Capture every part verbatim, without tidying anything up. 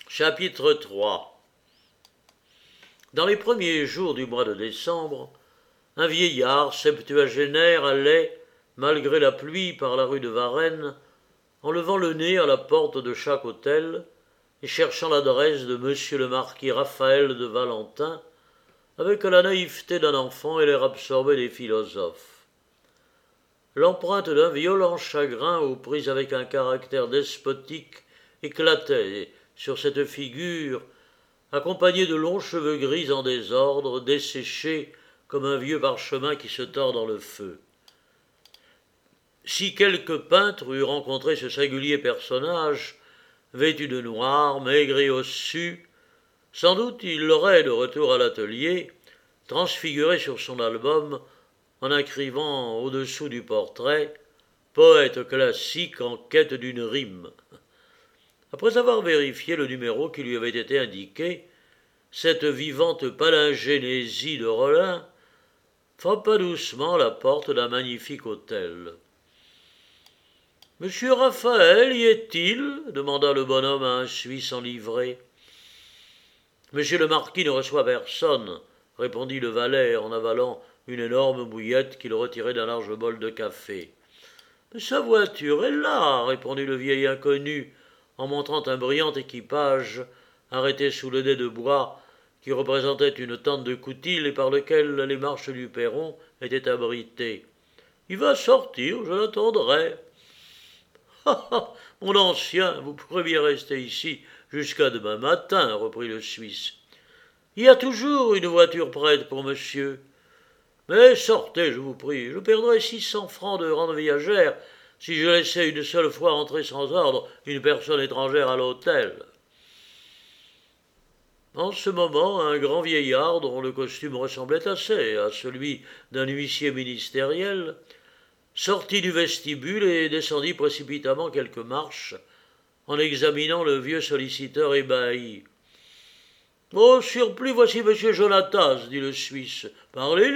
Chapitre trois. Dans les premiers jours du mois de décembre, un vieillard septuagénaire allait, malgré la pluie, par la rue de Varennes, en levant le nez à la porte de chaque hôtel et cherchant l'adresse de monsieur le marquis Raphaël de Valentin, avec la naïveté d'un enfant et l'air absorbé des philosophes. L'empreinte d'un violent chagrin aux prises avec un caractère despotique éclatait sur cette figure, accompagnée de longs cheveux gris en désordre, desséchés comme un vieux parchemin qui se tord dans le feu. Si quelque peintre eût rencontré ce singulier personnage, vêtu de noir, maigre et ossu, sans doute il l'aurait, de retour à l'atelier, transfiguré sur son album en écrivant au-dessous du portrait « Poète classique en quête d'une rime ». Après avoir vérifié le numéro qui lui avait été indiqué, cette vivante palingénésie de Rollin frappa doucement la porte d'un magnifique hôtel. « Monsieur Raphaël, y est-il » demanda le bonhomme à un Suisse en livrée. « Monsieur le marquis ne reçoit personne » répondit le valet en avalant une énorme bouillette qu'il retirait d'un large bol de café. « Sa voiture est là » répondit le vieil inconnu en montrant un brillant équipage arrêté sous le dé de bois qui représentait une tente de coutil et par lequel les marches du perron étaient abritées. « Il va sortir, je l'attendrai. »« Ah ah, mon ancien, vous pourrez bien rester ici jusqu'à demain matin, » reprit le Suisse. « Il y a toujours une voiture prête pour monsieur. Mais sortez, je vous prie, je perdrai six cents francs de rente viagère si je laissais une seule fois entrer sans ordre une personne étrangère à l'hôtel. » En ce moment, un grand vieillard, dont le costume ressemblait assez à celui d'un huissier ministériel, sortit du vestibule et descendit précipitamment quelques marches, en examinant le vieux solliciteur ébahi. « Au surplus, voici monsieur Jonatas, » dit le Suisse. « Parlez-lui. »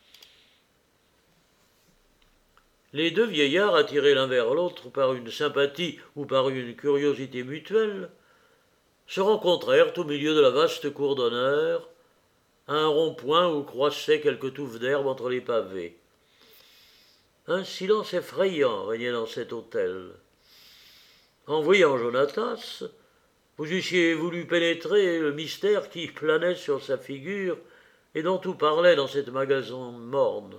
Les deux vieillards, attirés l'un vers l'autre par une sympathie ou par une curiosité mutuelle, se rencontrèrent au milieu de la vaste cour d'honneur, à un rond-point où croissaient quelques touffes d'herbe entre les pavés. Un silence effrayant régnait dans cet hôtel. En voyant Jonatas, vous eussiez voulu pénétrer le mystère qui planait sur sa figure et dont tout parlait dans cet magasin morne.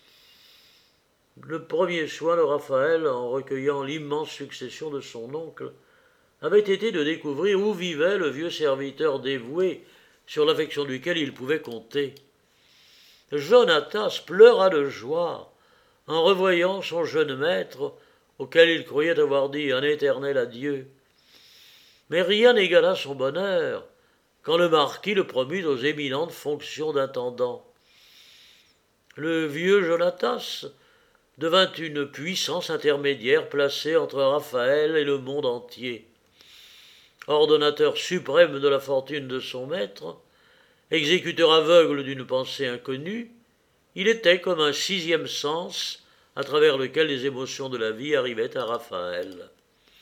Le premier soin de Raphaël, en recueillant l'immense succession de son oncle, avait été de découvrir où vivait le vieux serviteur dévoué sur l'affection duquel il pouvait compter. Jonatas pleura de joie en revoyant son jeune maître, auquel il croyait avoir dit un éternel adieu. Mais rien n'égala son bonheur quand le marquis le promut aux éminentes fonctions d'intendant. Le vieux Jonatas devint une puissance intermédiaire placée entre Raphaël et le monde entier. Ordonnateur suprême de la fortune de son maître, exécuteur aveugle d'une pensée inconnue, il était comme un sixième sens à travers lequel les émotions de la vie arrivaient à Raphaël.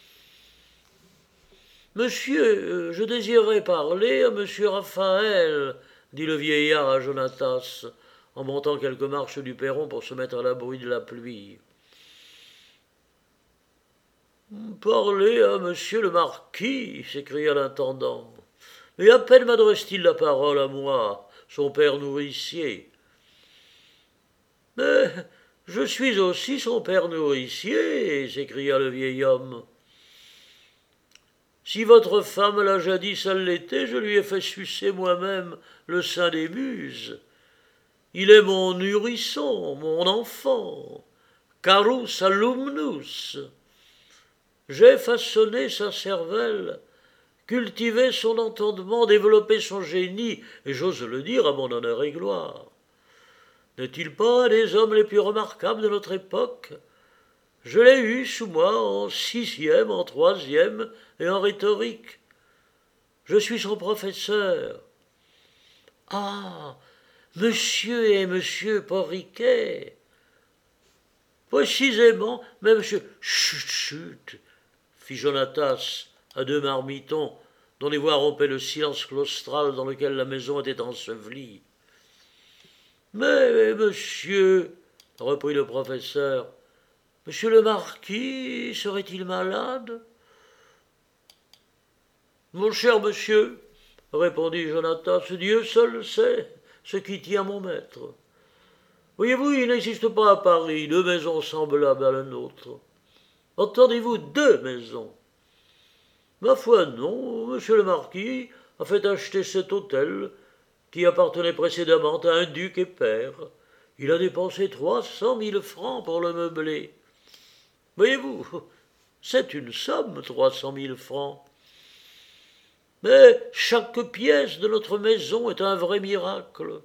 « Monsieur, je désirerais parler à monsieur Raphaël, » dit le vieillard à Jonatas, en montant quelques marches du perron pour se mettre à l'abri de la pluie. « Parler à monsieur le marquis » s'écria l'intendant. « Mais à peine m'adresse-t-il la parole à moi, son père nourricier. »« Mais je suis aussi son père nourricier » s'écria le vieil homme. « Si votre femme l'a jadis allaité, je lui ai fait sucer moi-même le sein des muses. Il est mon nourrisson, mon enfant, carus alumnus. J'ai façonné sa cervelle, cultivé son entendement, développé son génie, et j'ose le dire à mon honneur et gloire. N'est-il pas un des hommes les plus remarquables de notre époque ? Je l'ai eu sous moi en sixième, en troisième et en rhétorique. Je suis son professeur. Ah, monsieur et monsieur Porriquet. Précisément, mais monsieur... Chut, chut, fit Jonatas à deux marmitons dont les voix rompaient le silence claustral dans lequel la maison était ensevelie. « Mais, monsieur, reprit le professeur, monsieur le marquis serait-il malade ?»« Mon cher monsieur, répondit Jonathan, ce Dieu seul sait ce qui tient mon maître. Voyez-vous, il n'existe pas à Paris deux maisons semblables à la nôtre. Entendez-vous, deux maisons? Ma foi, non, monsieur le marquis a fait acheter cet hôtel, qui appartenait précédemment à un duc et père. Il a dépensé trois cent mille francs pour le meubler. Voyez-vous, c'est une somme, trois cent mille francs. Mais chaque pièce de notre maison est un vrai miracle.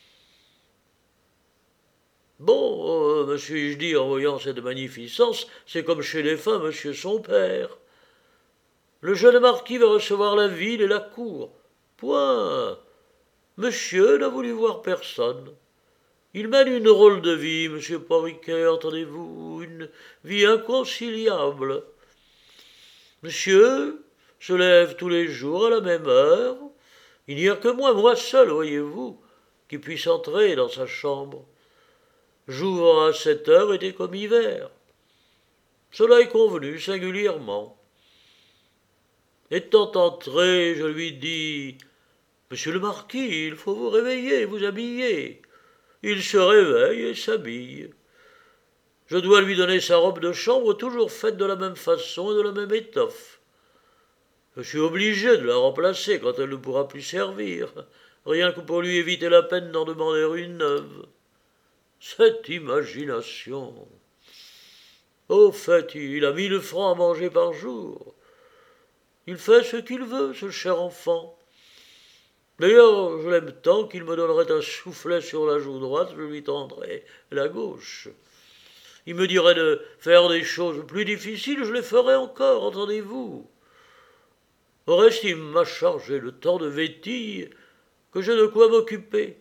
Bon, euh, me suis-je dit en voyant cette magnificence, c'est comme chez les femmes, monsieur son père. Le jeune marquis va recevoir la ville et la cour. Point. Monsieur n'a voulu voir personne. Il mène une drôle de vie, monsieur Porriquet, entendez-vous, une vie inconciliable. Monsieur se lève tous les jours à la même heure. Il n'y a que moi, moi seul, voyez-vous, qui puisse entrer dans sa chambre. J'ouvre à sept heures été comme hiver. Cela est convenu singulièrement. Étant entré, je lui dis « Monsieur le marquis, il faut vous réveiller, vous habiller. » Il se réveille et s'habille. Je dois lui donner sa robe de chambre toujours faite de la même façon et de la même étoffe. Je suis obligé de la remplacer quand elle ne pourra plus servir, rien que pour lui éviter la peine d'en demander une neuve. Cette imagination. Au fait, il a mille francs à manger par jour. Il fait ce qu'il veut, ce cher enfant. D'ailleurs, je l'aime tant qu'il me donnerait un soufflet sur la joue droite, je lui tendrais la gauche. Il me dirait de faire des choses plus difficiles, je les ferais encore, entendez-vous. Au reste, il m'a chargé le temps de vétille que j'ai de quoi m'occuper.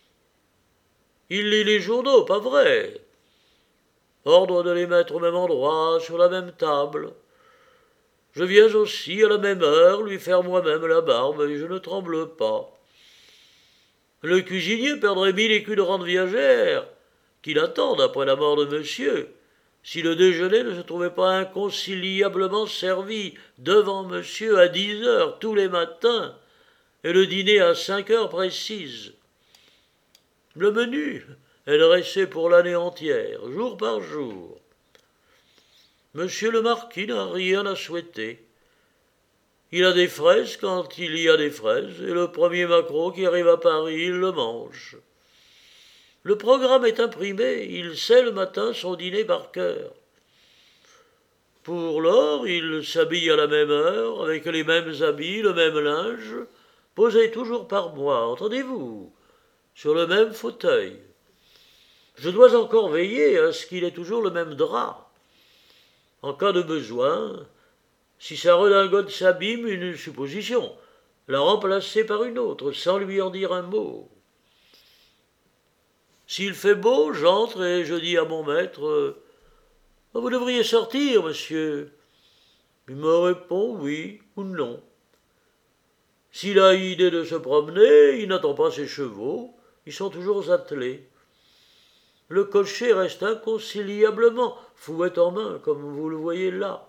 Il lit les journaux, pas vrai? Ordre de les mettre au même endroit, sur la même table. Je viens aussi, à la même heure, lui faire moi-même la barbe, et je ne tremble pas. Le cuisinier perdrait mille écus de rente viagère, qu'il attend après la mort de monsieur, si le déjeuner ne se trouvait pas inconciliablement servi devant monsieur à dix heures tous les matins, et le dîner à cinq heures précises. Le menu est dressé pour l'année entière, jour par jour. Monsieur le marquis n'a rien à souhaiter. Il a des fraises quand il y a des fraises, et le premier maquereau qui arrive à Paris, il le mange. Le programme est imprimé, il sait le matin son dîner par cœur. Pour lors, il s'habille à la même heure, avec les mêmes habits, le même linge, posé toujours par moi, entendez-vous, sur le même fauteuil. Je dois encore veiller à ce qu'il ait toujours le même drap. En cas de besoin, si sa redingote s'abîme, une supposition, la remplacer par une autre, sans lui en dire un mot. S'il fait beau, j'entre et je dis à mon maître « Vous devriez sortir, monsieur. » Il me répond oui ou non. S'il a idée de se promener, il n'attend pas ses chevaux, ils sont toujours attelés. Le cocher reste inconciliablement fouette en main, comme vous le voyez là.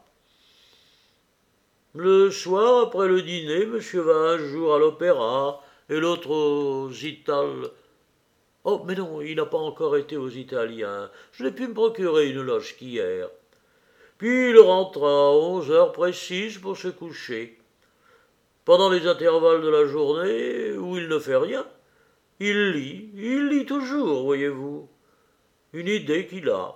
Le soir, après le dîner, monsieur va un jour à l'opéra et l'autre aux Italiens. Oh, mais non, il n'a pas encore été aux Italiens. Je n'ai pu me procurer une loge qu'hier. Puis il rentre à onze heures précises pour se coucher. Pendant les intervalles de la journée, où il ne fait rien, il lit, il lit toujours, voyez-vous. Une idée qu'il a.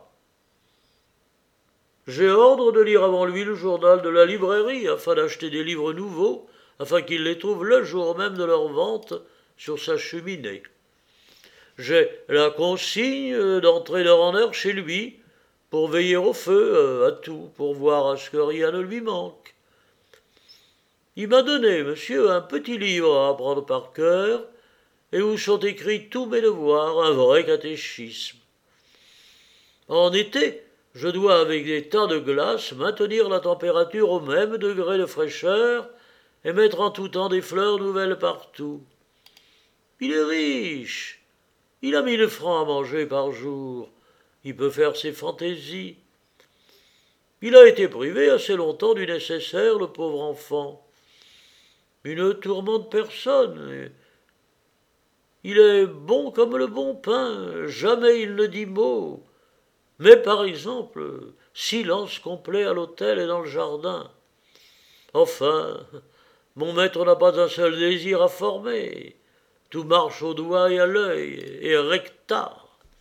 J'ai ordre de lire avant lui le journal de la librairie afin d'acheter des livres nouveaux, afin qu'il les trouve le jour même de leur vente sur sa cheminée. J'ai la consigne d'entrer d'heure en heure chez lui pour veiller au feu, à tout, pour voir à ce que rien ne lui manque. Il m'a donné, monsieur, un petit livre à apprendre par cœur et où sont écrits tous mes devoirs, un vrai catéchisme. En été, je dois, avec des tas de glace, maintenir la température au même degré de fraîcheur et mettre en tout temps des fleurs nouvelles partout. Il est riche, il a mille francs à manger par jour, il peut faire ses fantaisies. Il a été privé assez longtemps du nécessaire, le pauvre enfant. Il ne tourmente personne. Il est bon comme le bon pain, jamais il ne dit mot. Mais par exemple, silence complet à l'hôtel et dans le jardin. Enfin, mon maître n'a pas un seul désir à former. Tout marche au doigt et à l'œil, et recta.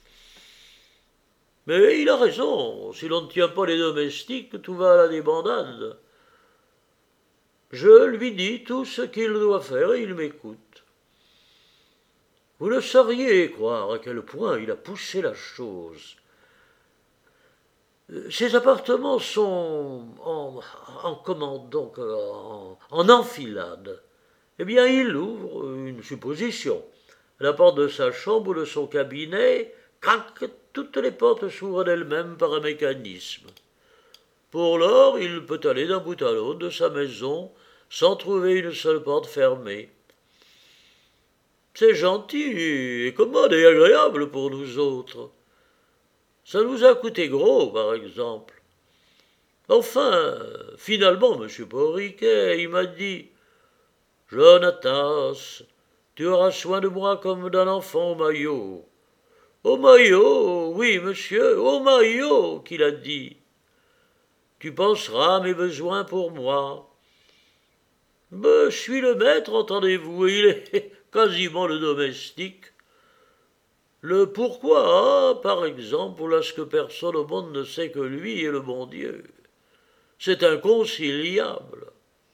Mais il a raison, si l'on ne tient pas les domestiques, tout va à la débandade. Je lui dis tout ce qu'il doit faire et il m'écoute. Vous ne sauriez croire à quel point il a poussé la chose. Ses appartements sont en, en comment donc, en, en enfilade. Eh bien, il ouvre une supposition. La porte de sa chambre ou de son cabinet, crac, toutes les portes s'ouvrent d'elles-mêmes par un mécanisme. Pour lors, il peut aller d'un bout à l'autre de sa maison sans trouver une seule porte fermée. C'est gentil et commode et agréable pour nous autres. Ça nous a coûté gros, par exemple. Enfin, finalement, M. Porriquet, il m'a dit « Jonatas, tu auras soin de moi comme d'un enfant au maillot. »« Au maillot, oui, monsieur, au maillot, qu'il a dit. Tu penseras à mes besoins pour moi. » Je suis le maître, entendez-vous, et il est quasiment le domestique. Le pourquoi, hein, par exemple, lorsque personne au monde ne sait que lui est le bon Dieu. C'est inconciliable.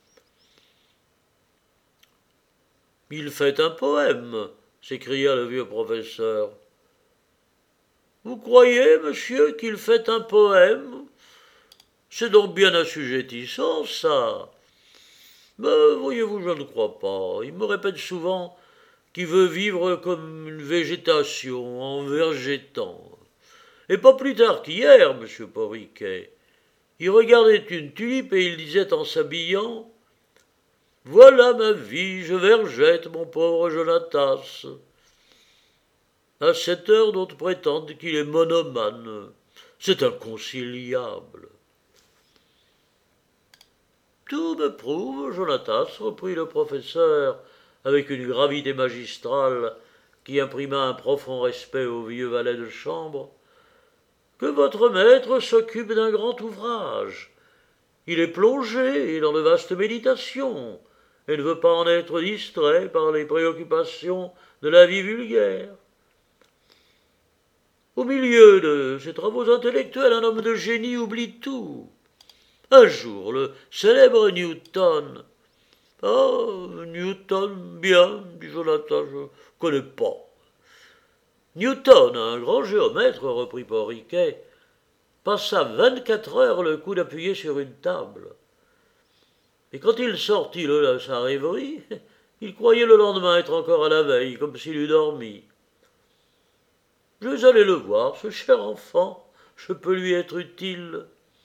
Il fait un poème, s'écria le vieux professeur. Vous croyez, monsieur, qu'il fait un poème? C'est donc bien assujettissant, ça. Mais voyez-vous, je ne crois pas. Il me répète souvent qu'il veut vivre comme une végétation, en végétant. Et pas plus tard qu'hier, monsieur Porriquet. Il regardait une tulipe et il disait en s'habillant « Voilà ma vie, je vergette, mon pauvre Jonatas. » À cette heure d'autres prétendent qu'il est monomane. C'est inconciliable. Tout me prouve, Jonatas, reprit le professeur, avec une gravité magistrale qui imprima un profond respect au vieux valet de chambre, que votre maître s'occupe d'un grand ouvrage. Il est plongé dans de vastes méditations, et ne veut pas en être distrait par les préoccupations de la vie vulgaire. Au milieu de ses travaux intellectuels, un homme de génie oublie tout. Un jour, le célèbre Newton. Ah, Newton, bien, dit Jonathan, je ne connais pas. Newton, un grand géomètre, reprit Porriquet, passa vingt-quatre heures le coude appuyé sur une table. Et quand il sortit de sa rêverie, il croyait le lendemain être encore à la veille, comme s'il eût dormi. Je vais aller le voir, ce cher enfant, je peux lui être utile.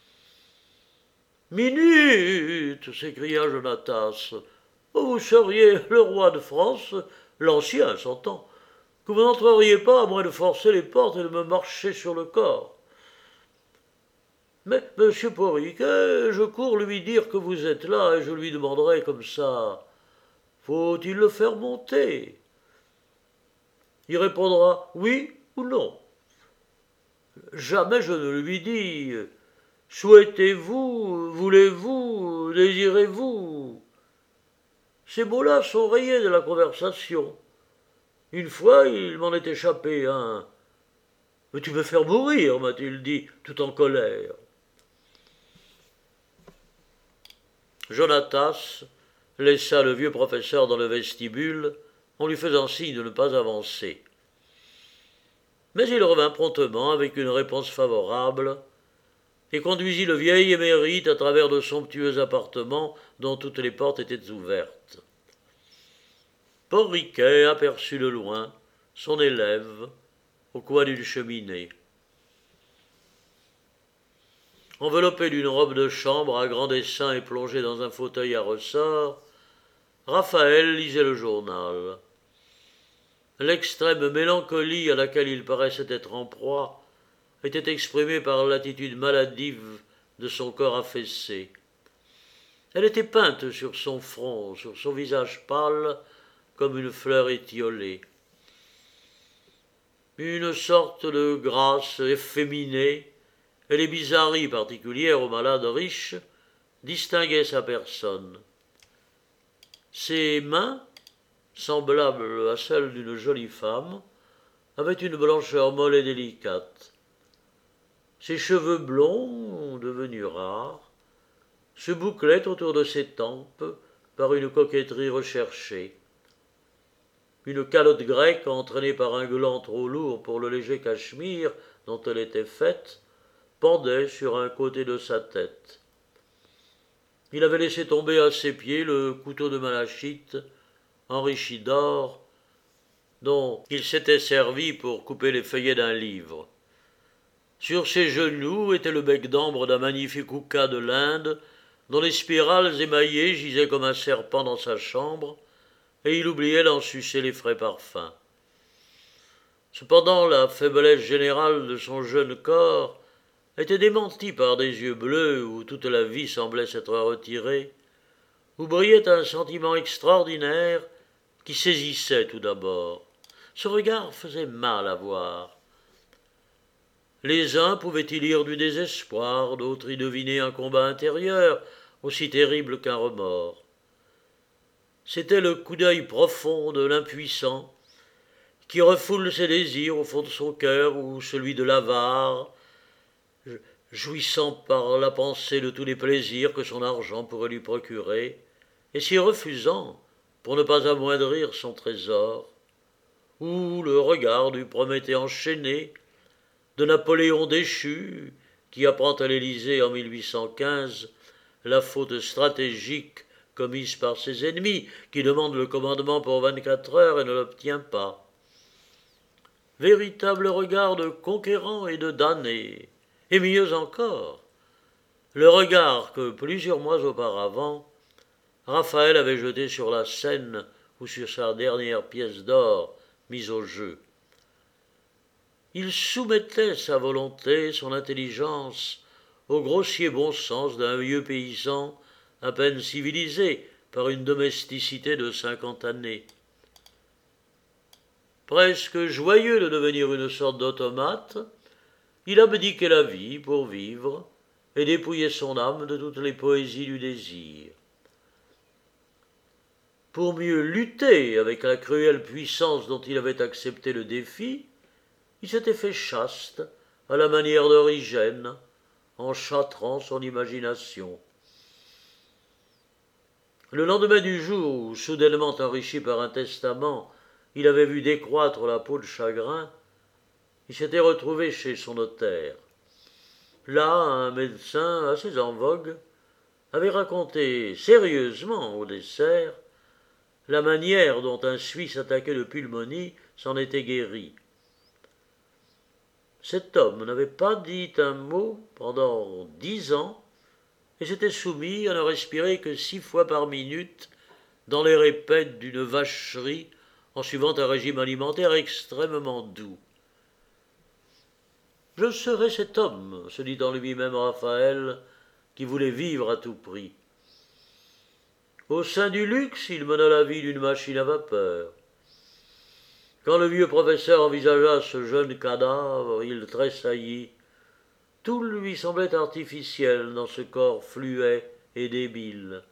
Minute, s'écria Jonatas, vous seriez le roi de France, l'ancien s'entend, que vous n'entreriez pas à moins de forcer les portes et de me marcher sur le corps. Mais, monsieur Porriquet, je cours lui dire que vous êtes là, et je lui demanderai comme ça, faut-il le faire monter? Il répondra oui ou non. Jamais je ne lui dis souhaitez-vous, voulez-vous, désirez-vous. Ces mots-là sont rayés de la conversation. Une fois, il m'en est échappé un. « Veux-tu me faire mourir ?» m'a-t-il dit, tout en colère. Jonatas laissa le vieux professeur dans le vestibule en lui faisant signe de ne pas avancer. Mais il revint promptement avec une réponse favorable et conduisit le vieil émérite à travers de somptueux appartements dont toutes les portes étaient ouvertes. Porriquet aperçut de loin son élève au coin d'une cheminée. Enveloppé d'une robe de chambre à grand dessin et plongé dans un fauteuil à ressort, Raphaël lisait le journal. L'extrême mélancolie à laquelle il paraissait être en proie était exprimée par l'attitude maladive de son corps affaissé. Elle était peinte sur son front, sur son visage pâle, comme une fleur étiolée. Une sorte de grâce efféminée et les bizarreries particulières aux malades riches distinguaient sa personne. Ses mains, semblables à celles d'une jolie femme, avaient une blancheur molle et délicate. Ses cheveux blonds, devenus rares, se bouclaient autour de ses tempes par une coquetterie recherchée. Une calotte grecque, entraînée par un gland trop lourd pour le léger cachemire dont elle était faite, pendait sur un côté de sa tête. Il avait laissé tomber à ses pieds le couteau de malachite, enrichi d'or, dont il s'était servi pour couper les feuillets d'un livre. Sur ses genoux était le bec d'ambre d'un magnifique houka de l'Inde, dont les spirales émaillées gisaient comme un serpent dans sa chambre, et il oubliait d'en sucer les frais parfums. Cependant, la faiblesse générale de son jeune corps était démentie par des yeux bleus où toute la vie semblait s'être retirée, où brillait un sentiment extraordinaire qui saisissait tout d'abord. Ce regard faisait mal à voir. Les uns pouvaient y lire du désespoir, d'autres y deviner un combat intérieur aussi terrible qu'un remords. C'était le coup d'œil profond de l'impuissant qui refoule ses désirs au fond de son cœur, ou celui de l'avare, jouissant par la pensée de tous les plaisirs que son argent pourrait lui procurer, et s'y refusant pour ne pas amoindrir son trésor, ou le regard du Prométhée enchaîné, de Napoléon déchu, qui apprend à l'Élysée en mille huit cent quinze la faute stratégique commise par ses ennemis, qui demandent le commandement pour vingt-quatre heures et ne l'obtient pas. Véritable regard de conquérant et de damné, et mieux encore, le regard que plusieurs mois auparavant, Raphaël avait jeté sur la scène ou sur sa dernière pièce d'or mise au jeu. Il soumettait sa volonté, son intelligence, au grossier bon sens d'un vieux paysan à peine civilisé par une domesticité de cinquante années. Presque joyeux de devenir une sorte d'automate, il abdiquait la vie pour vivre et dépouillait son âme de toutes les poésies du désir. Pour mieux lutter avec la cruelle puissance dont il avait accepté le défi, il s'était fait chaste à la manière d'Origène, en châtrant son imagination. Le lendemain du jour où, soudainement enrichi par un testament, il avait vu décroître la peau de chagrin, il s'était retrouvé chez son notaire. Là, un médecin assez en vogue avait raconté sérieusement au dessert la manière dont un Suisse attaqué de pulmonie s'en était guéri. Cet homme n'avait pas dit un mot pendant dix ans et s'était soumis à ne respirer que six fois par minute dans les répètes d'une vacherie en suivant un régime alimentaire extrêmement doux. « Je serai cet homme, se dit en lui-même Raphaël, qui voulait vivre à tout prix. Au sein du luxe, il mena la vie d'une machine à vapeur. Quand le vieux professeur envisagea ce jeune cadavre, il tressaillit. Tout lui semblait artificiel dans ce corps fluet et débile.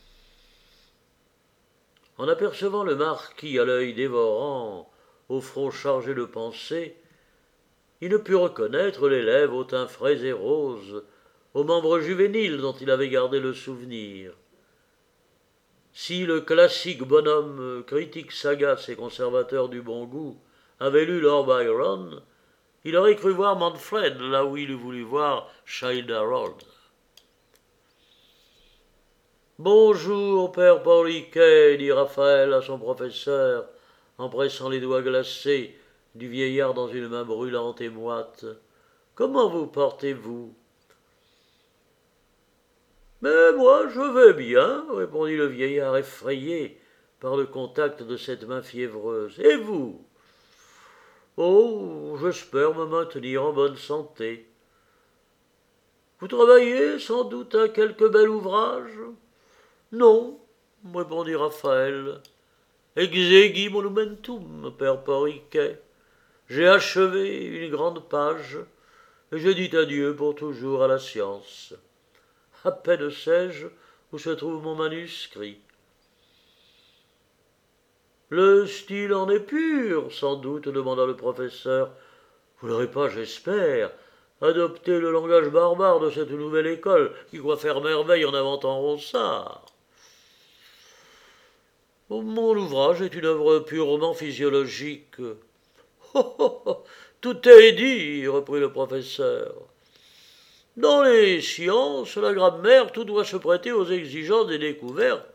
En apercevant le marquis à l'œil dévorant, au front chargé de pensées, il ne put reconnaître les lèvres au teint frais et rose, aux membres juvéniles dont il avait gardé le souvenir. Si le classique bonhomme, critique sagace et conservateur du bon goût, avait lu Lord Byron, il aurait cru voir Manfred là où il eût voulu voir Childe Harold. « Bonjour, père Porliquet, dit Raphaël à son professeur, en pressant les doigts glacés du vieillard dans une main brûlante et moite. « Comment vous portez-vous » Mais moi, je vais bien, répondit le vieillard effrayé par le contact de cette main fiévreuse. Et vous? Oh, j'espère me maintenir en bonne santé. Vous travaillez sans doute à quelque bel ouvrage? Non, répondit Raphaël. Exegui monumentum, père Porriquet. J'ai achevé une grande page, et je dis adieu pour toujours à la science. À peine sais-je où se trouve mon manuscrit. Le style en est pur, sans doute, demanda le professeur. Vous n'aurez pas, j'espère, adopté le langage barbare de cette nouvelle école qui croit faire merveille en inventant Ronsard. Mon ouvrage est une œuvre purement physiologique. Oh, oh, oh, tout est dit, reprit le professeur. Dans les sciences, la grammaire, tout doit se prêter aux exigences des découvertes.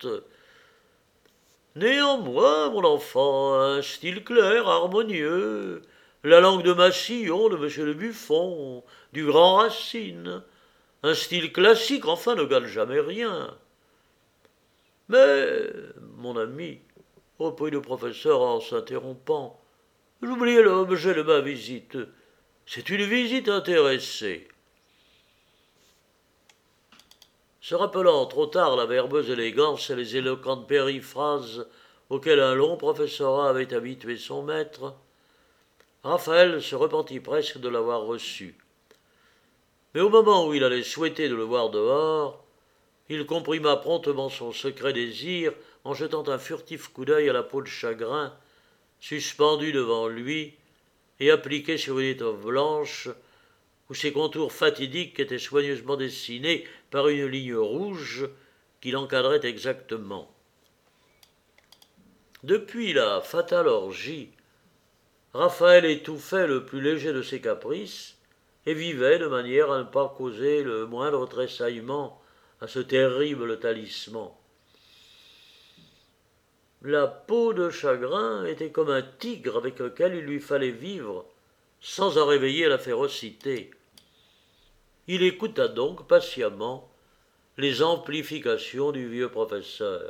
Néanmoins, mon enfant, un style clair, harmonieux, la langue de Massillon, de Monsieur de Buffon, du grand Racine, un style classique, enfin, ne gâte jamais rien. Mais, mon ami, reprit le professeur en s'interrompant, j'oubliais l'objet de ma visite. C'est une visite intéressée. Se rappelant trop tard la verbeuse élégance et les éloquentes périphrases auxquelles un long professorat avait habitué son maître, Raphaël se repentit presque de l'avoir reçu. Mais au moment où il allait souhaiter de le voir dehors, il comprima promptement son secret désir en jetant un furtif coup d'œil à la peau de chagrin, suspendue devant lui et appliquée sur une étoffe blanche, où ses contours fatidiques étaient soigneusement dessinés par une ligne rouge qui l'encadrait exactement. Depuis la fatale orgie, Raphaël étouffait le plus léger de ses caprices et vivait de manière à ne pas causer le moindre tressaillement à ce terrible talisman. La peau de chagrin était comme un tigre avec lequel il lui fallait vivre sans en réveiller la férocité. Il écouta donc patiemment les amplifications du vieux professeur.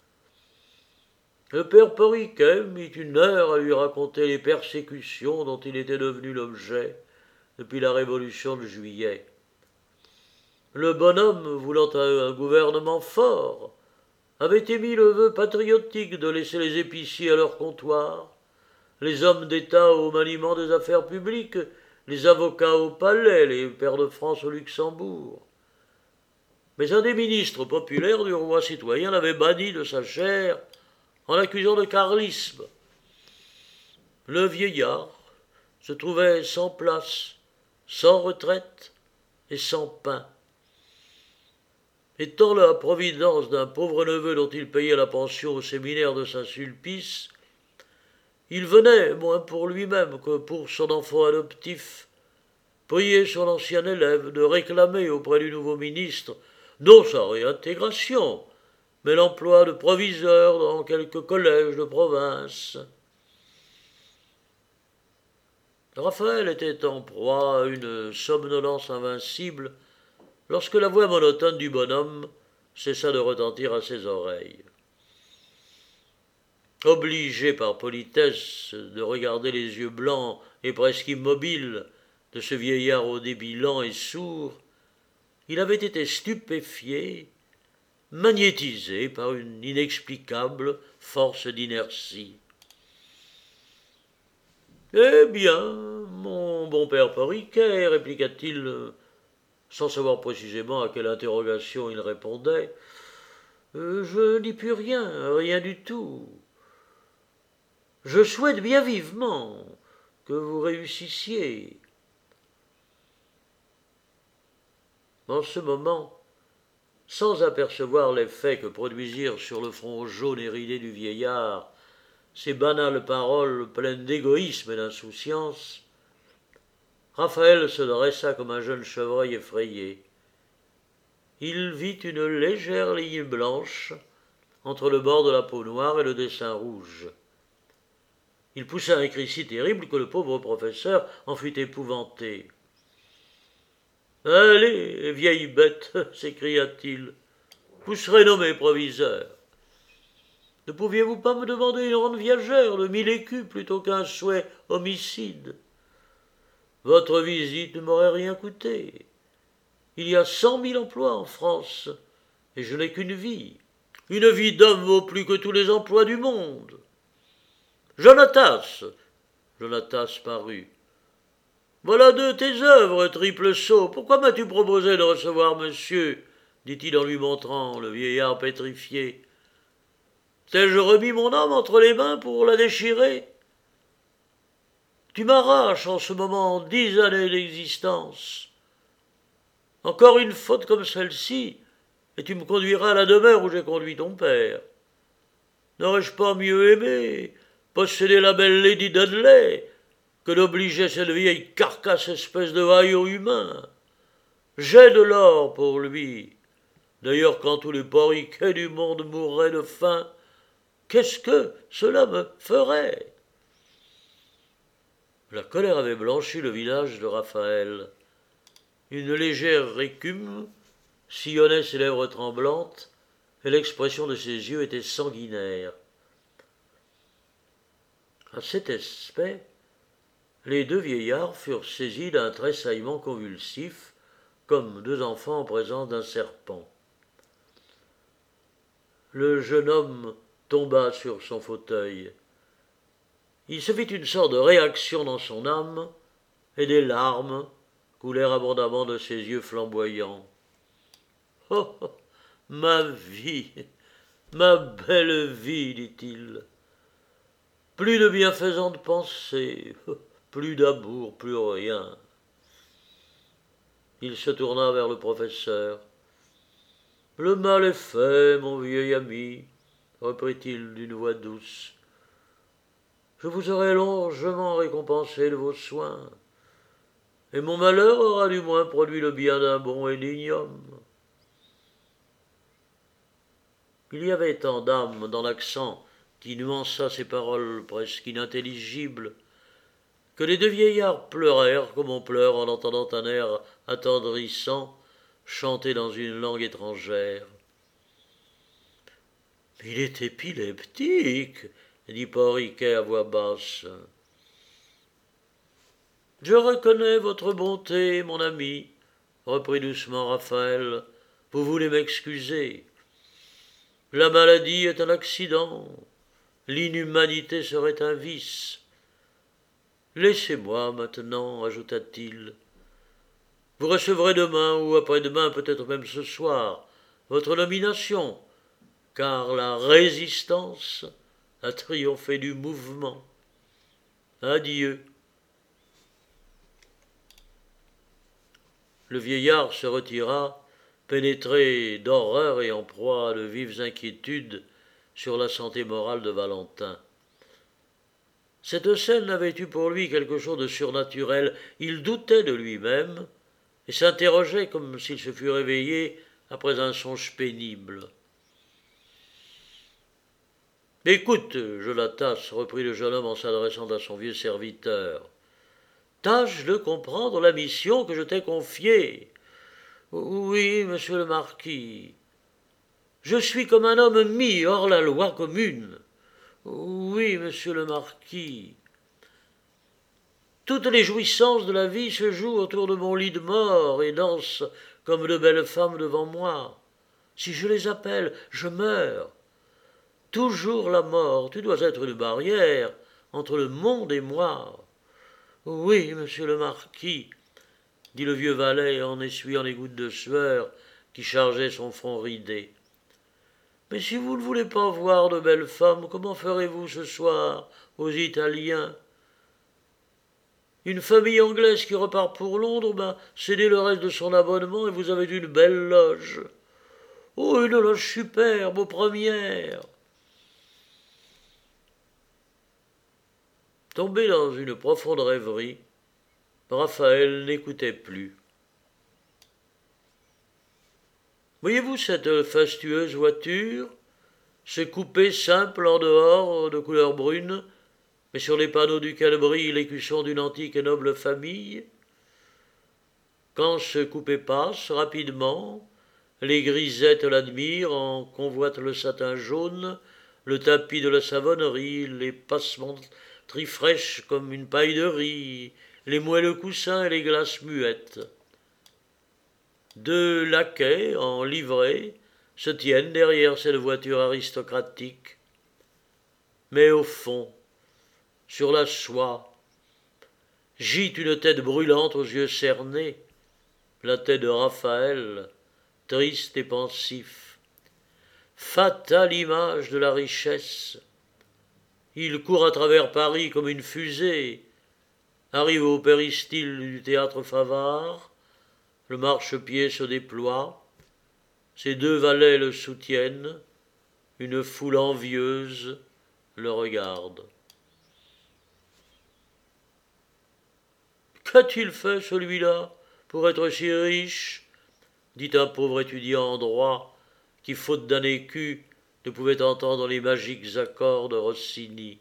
Le père Porriquet mit une heure à lui raconter les persécutions dont il était devenu l'objet depuis la Révolution de Juillet. Le bonhomme, voulant un gouvernement fort, avait émis le vœu patriotique de laisser les épiciers à leur comptoir, les hommes d'État au maniement des affaires publiques, les avocats au palais, les pairs de France au Luxembourg. Mais un des ministres populaires du roi citoyen l'avait banni de sa chaire en l'accusant de carlisme. Le vieillard se trouvait sans place, sans retraite et sans pain. Étant la providence d'un pauvre neveu dont il payait la pension au séminaire de Saint-Sulpice, il venait, moins pour lui-même que pour son enfant adoptif, prier son ancien élève de réclamer auprès du nouveau ministre non sa réintégration, mais l'emploi de proviseur dans quelques collèges de province. Raphaël était en proie à une somnolence invincible lorsque la voix monotone du bonhomme cessa de retentir à ses oreilles. Obligé par politesse de regarder les yeux blancs et presque immobiles de ce vieillard au débit lent et sourd, il avait été stupéfié, magnétisé par une inexplicable force d'inertie. « Eh bien, mon bon père Porriquet, répliqua-t-il, sans savoir précisément à quelle interrogation il répondait, euh, je n'y puis rien, rien du tout. Je souhaite bien vivement que vous réussissiez. » En ce moment, sans apercevoir l'effet que produisirent sur le front jaune et ridé du vieillard ces banales paroles pleines d'égoïsme et d'insouciance, Raphaël se dressa comme un jeune chevreuil effrayé. Il vit une légère ligne blanche entre le bord de la peau noire et le dessin rouge. Il poussa un cri si terrible que le pauvre professeur en fut épouvanté. « Allez, vieille bête !» s'écria-t-il. vous serez nommé proviseur. Ne pouviez-vous pas me demander une rente viagère de mille écus plutôt qu'un souhait homicide? Votre visite ne m'aurait rien coûté. Il y a cent mille emplois en France, et je n'ai qu'une vie. Une vie d'homme vaut plus que tous les emplois du monde. Jonatas, Jonatas parut. Voilà deux tes œuvres, triple sot. Pourquoi m'as-tu proposé de recevoir monsieur? Dit-il en lui montrant le vieillard pétrifié. T'ai-je remis mon âme entre les mains pour la déchirer? Tu m'arraches en ce moment dix années d'existence. Encore une faute comme celle-ci, et tu me conduiras à la demeure où j'ai conduit ton père. N'aurais-je pas mieux aimé posséder la belle Lady Dudley que d'obliger cette vieille carcasse espèce de haillot humain? J'ai de l'or pour lui. D'ailleurs, quand tous les porriquets du monde mourraient de faim, qu'est-ce que cela me ferait? La colère avait blanchi le visage de Raphaël. Une légère écume sillonnait ses lèvres tremblantes, et l'expression de ses yeux était sanguinaire. À cet aspect, les deux vieillards furent saisis d'un tressaillement convulsif, comme deux enfants en présence d'un serpent. Le jeune homme tomba sur son fauteuil. Il se fit une sorte de réaction dans son âme, et des larmes coulèrent abondamment de ses yeux flamboyants. « Oh, oh, ma vie, ma belle vie, dit-il. Plus de bienfaisantes pensées, plus d'amour, plus rien. » Il se tourna vers le professeur. « Le mal est fait, mon vieil ami, reprit-il d'une voix douce. Je vous aurai largement récompensé de vos soins, et mon malheur aura du moins produit le bien d'un bon énigme. » Il y avait tant d'âme dans l'accent qui nuança ces paroles presque inintelligibles, que les deux vieillards pleurèrent comme on pleure en entendant un air attendrissant chanté dans une langue étrangère. « Il est épileptique, dit Porriquet à voix basse. « Je reconnais votre bonté, mon ami, reprit doucement Raphaël. Vous voulez m'excuser. La maladie est un accident, l'inhumanité serait un vice. Laissez-moi maintenant, ajouta-t-il. Vous recevrez demain ou après-demain, peut-être même ce soir, votre nomination, car la résistance a triomphé du mouvement. Adieu. » Le vieillard se retira, pénétré d'horreur et en proie à de vives inquiétudes sur la santé morale de Valentin. Cette scène avait eu pour lui quelque chose de surnaturel. Il doutait de lui-même et s'interrogeait comme s'il se fût réveillé après un songe pénible. « Écoute, Jonatas, reprit le jeune homme en s'adressant à son vieux serviteur, tâche de comprendre la mission que je t'ai confiée. Oui, monsieur le marquis, je suis comme un homme mis hors la loi commune. Oui, monsieur le marquis, toutes les jouissances de la vie se jouent autour de mon lit de mort et dansent comme de belles femmes devant moi. Si je les appelle, je meurs. Toujours la mort, tu dois être une barrière entre le monde et moi. Oui, monsieur le marquis, dit le vieux valet en essuyant les gouttes de sueur qui chargeaient son front ridé. Mais si vous ne voulez pas voir de belles femmes, comment ferez-vous ce soir aux Italiens? Une famille anglaise qui repart pour Londres m'a cédé le reste de son abonnement et vous avez une belle loge. Oh, une loge superbe, aux premières. Tombé dans une profonde rêverie, Raphaël n'écoutait plus. Voyez-vous cette fastueuse voiture, ce coupé simple en dehors de couleur brune, mais sur les panneaux duquel brille l'écusson d'une antique et noble famille? Quand ce coupé passe rapidement, Les grisettes l'admirent, en convoitent le satin jaune, le tapis de la savonnerie, les passementeries fraîches comme une paille de riz, les moelleux coussins et les glaces muettes. Deux laquais, en livrée, se tiennent derrière cette voiture aristocratique. Mais au fond, sur la soie, gît une tête brûlante aux yeux cernés, la tête de Raphaël, triste et pensif. Fatale image de la richesse. Il court à travers Paris comme une fusée, arrive au péristyle du théâtre Favart, le marchepied se déploie, ses deux valets le soutiennent, une foule envieuse le regarde. Qu'a-t-il fait, celui-là, pour être si riche ? Dit un pauvre étudiant en droit, qui, faute d'un écu, ne pouvait entendre les magiques accords de Rossini.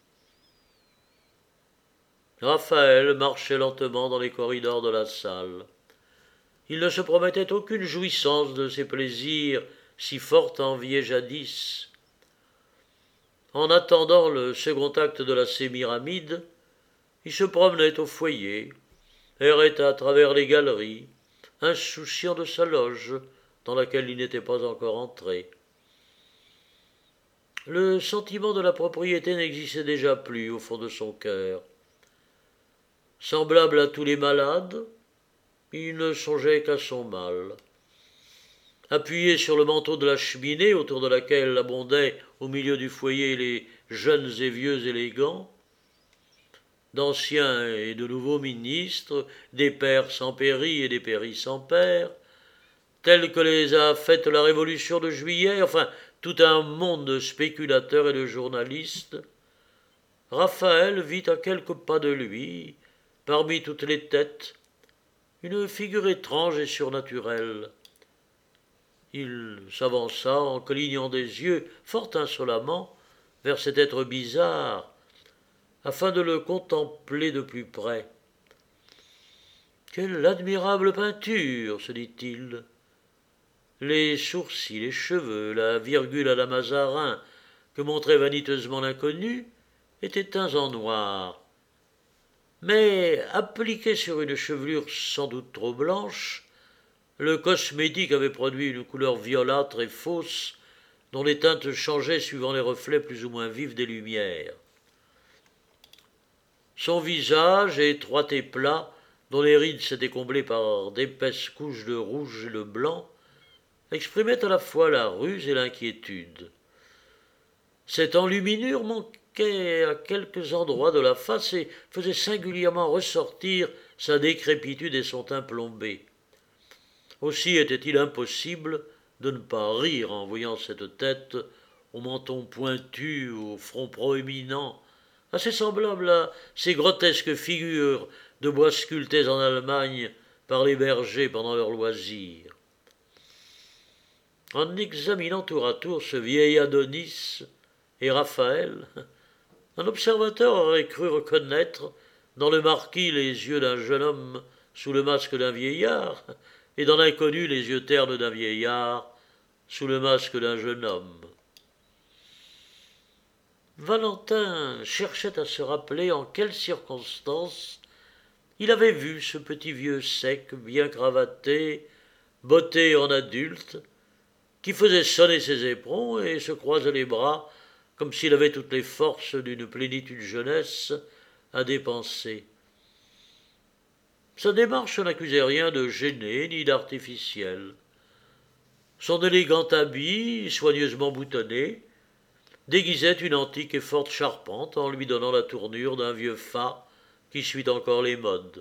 Raphaël marchait lentement dans les corridors de la salle. Il ne se promettait aucune jouissance de ces plaisirs si fort enviés jadis. En attendant le second acte de la Sémiramide, il se promenait au foyer, errait à travers les galeries, insouciant de sa loge, dans laquelle il n'était pas encore entré. Le sentiment de la propriété n'existait déjà plus au fond de son cœur. Semblable à tous les malades, il ne songeait qu'à son mal. Appuyé sur le manteau de la cheminée, autour de laquelle abondaient au milieu du foyer les jeunes et vieux élégants, d'anciens et de nouveaux ministres, des pères sans péri et des péris sans père, tels que les a faites la Révolution de Juillet, enfin tout un monde de spéculateurs et de journalistes, Raphaël vit à quelques pas de lui, parmi toutes les têtes, une figure étrange et surnaturelle. Il s'avança en clignant des yeux fort insolemment vers cet être bizarre, afin de le contempler de plus près. Quelle admirable peinture, se dit-il. Les sourcils, les cheveux, la virgule à la Mazarin que montrait vaniteusement l'inconnu étaient teints en noir. Mais appliqué sur une chevelure sans doute trop blanche, le cosmétique avait produit une couleur violâtre et fausse, dont les teintes changeaient suivant les reflets plus ou moins vifs des lumières. Son visage, étroit et plat, dont les rides s'étaient comblées par d'épaisses couches de rouge et de blanc, exprimait à la fois la ruse et l'inquiétude. Cette enluminure manquait à quelques endroits de la face et faisait singulièrement ressortir sa décrépitude et son teint plombé. Aussi était-il impossible de ne pas rire en voyant cette tête au menton pointu, au front proéminent, assez semblable à ces grotesques figures de bois sculptées en Allemagne par les bergers pendant leurs loisirs. En examinant tour à tour ce vieil Adonis et Raphaël, un observateur aurait cru reconnaître dans le marquis les yeux d'un jeune homme sous le masque d'un vieillard, et dans l'inconnu les yeux ternes d'un vieillard sous le masque d'un jeune homme. Valentin cherchait à se rappeler en quelles circonstances il avait vu ce petit vieux sec, bien cravaté, botté en adulte, qui faisait sonner ses éperons et se croisait les bras comme s'il avait toutes les forces d'une plénitude jeunesse à dépenser. Sa démarche n'accusait rien de gêné ni d'artificiel. Son élégant habit, soigneusement boutonné, déguisait une antique et forte charpente en lui donnant la tournure d'un vieux fat qui suit encore les modes.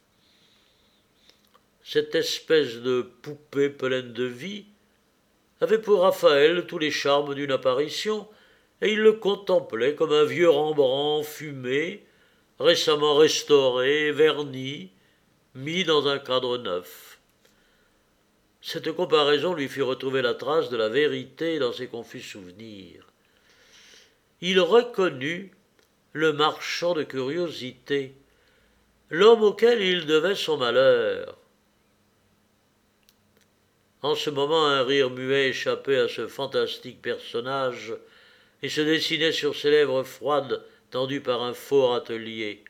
Cette espèce de poupée pleine de vie avait pour Raphaël tous les charmes d'une apparition, et il le contemplait comme un vieux Rembrandt fumé, récemment restauré, verni, mis dans un cadre neuf. Cette comparaison lui fit retrouver la trace de la vérité dans ses confus souvenirs. Il reconnut le marchand de curiosités, l'homme auquel il devait son malheur. En ce moment, un rire muet échappait à ce fantastique personnage et se dessinait sur ses lèvres froides tendues par un faux râtelier.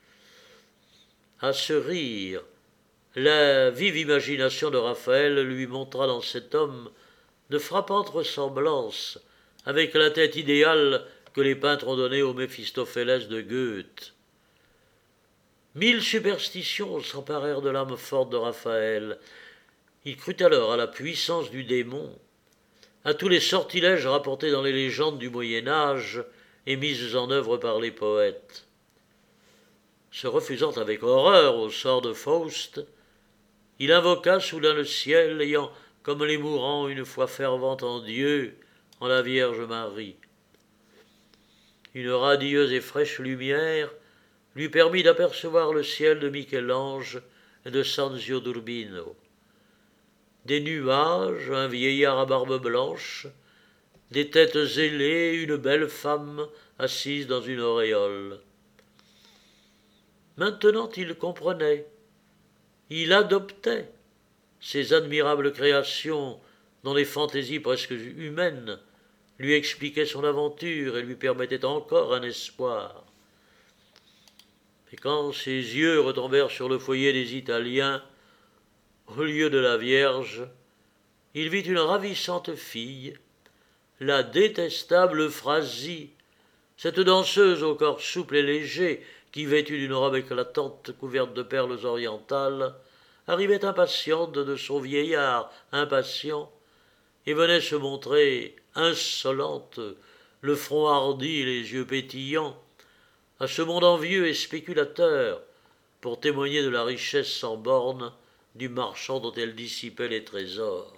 À ce rire, la vive imagination de Raphaël lui montra dans cet homme de frappantes ressemblances avec la tête idéale que les peintres ont donnée au Méphistophélès de Goethe. Mille superstitions s'emparèrent de l'âme forte de Raphaël. Il crut alors à la puissance du démon, à tous les sortilèges rapportés dans les légendes du Moyen-Âge et mis en œuvre par les poètes. Se refusant avec horreur au sort de Faust, il invoqua soudain le ciel, ayant, comme les mourants, une foi fervente en Dieu, en la Vierge Marie. Une radieuse et fraîche lumière lui permit d'apercevoir le ciel de Michel-Ange et de Sanzio d'Urbino. Des nuages, un vieillard à barbe blanche, des têtes ailées, une belle femme assise dans une auréole. Maintenant il comprenait, il adoptait ces admirables créations dont les fantaisies presque humaines lui expliquaient son aventure et lui permettaient encore un espoir. Et quand ses yeux retombèrent sur le foyer des Italiens, au lieu de la Vierge, il vit une ravissante fille, la détestable Euphrasie, cette danseuse au corps souple et léger qui, vêtue d'une robe éclatante couverte de perles orientales, arrivait impatiente de son vieillard impatient et venait se montrer insolente, le front hardi et les yeux pétillants, à ce monde envieux et spéculateur, pour témoigner de la richesse sans bornes du marchand dont elle dissipait les trésors.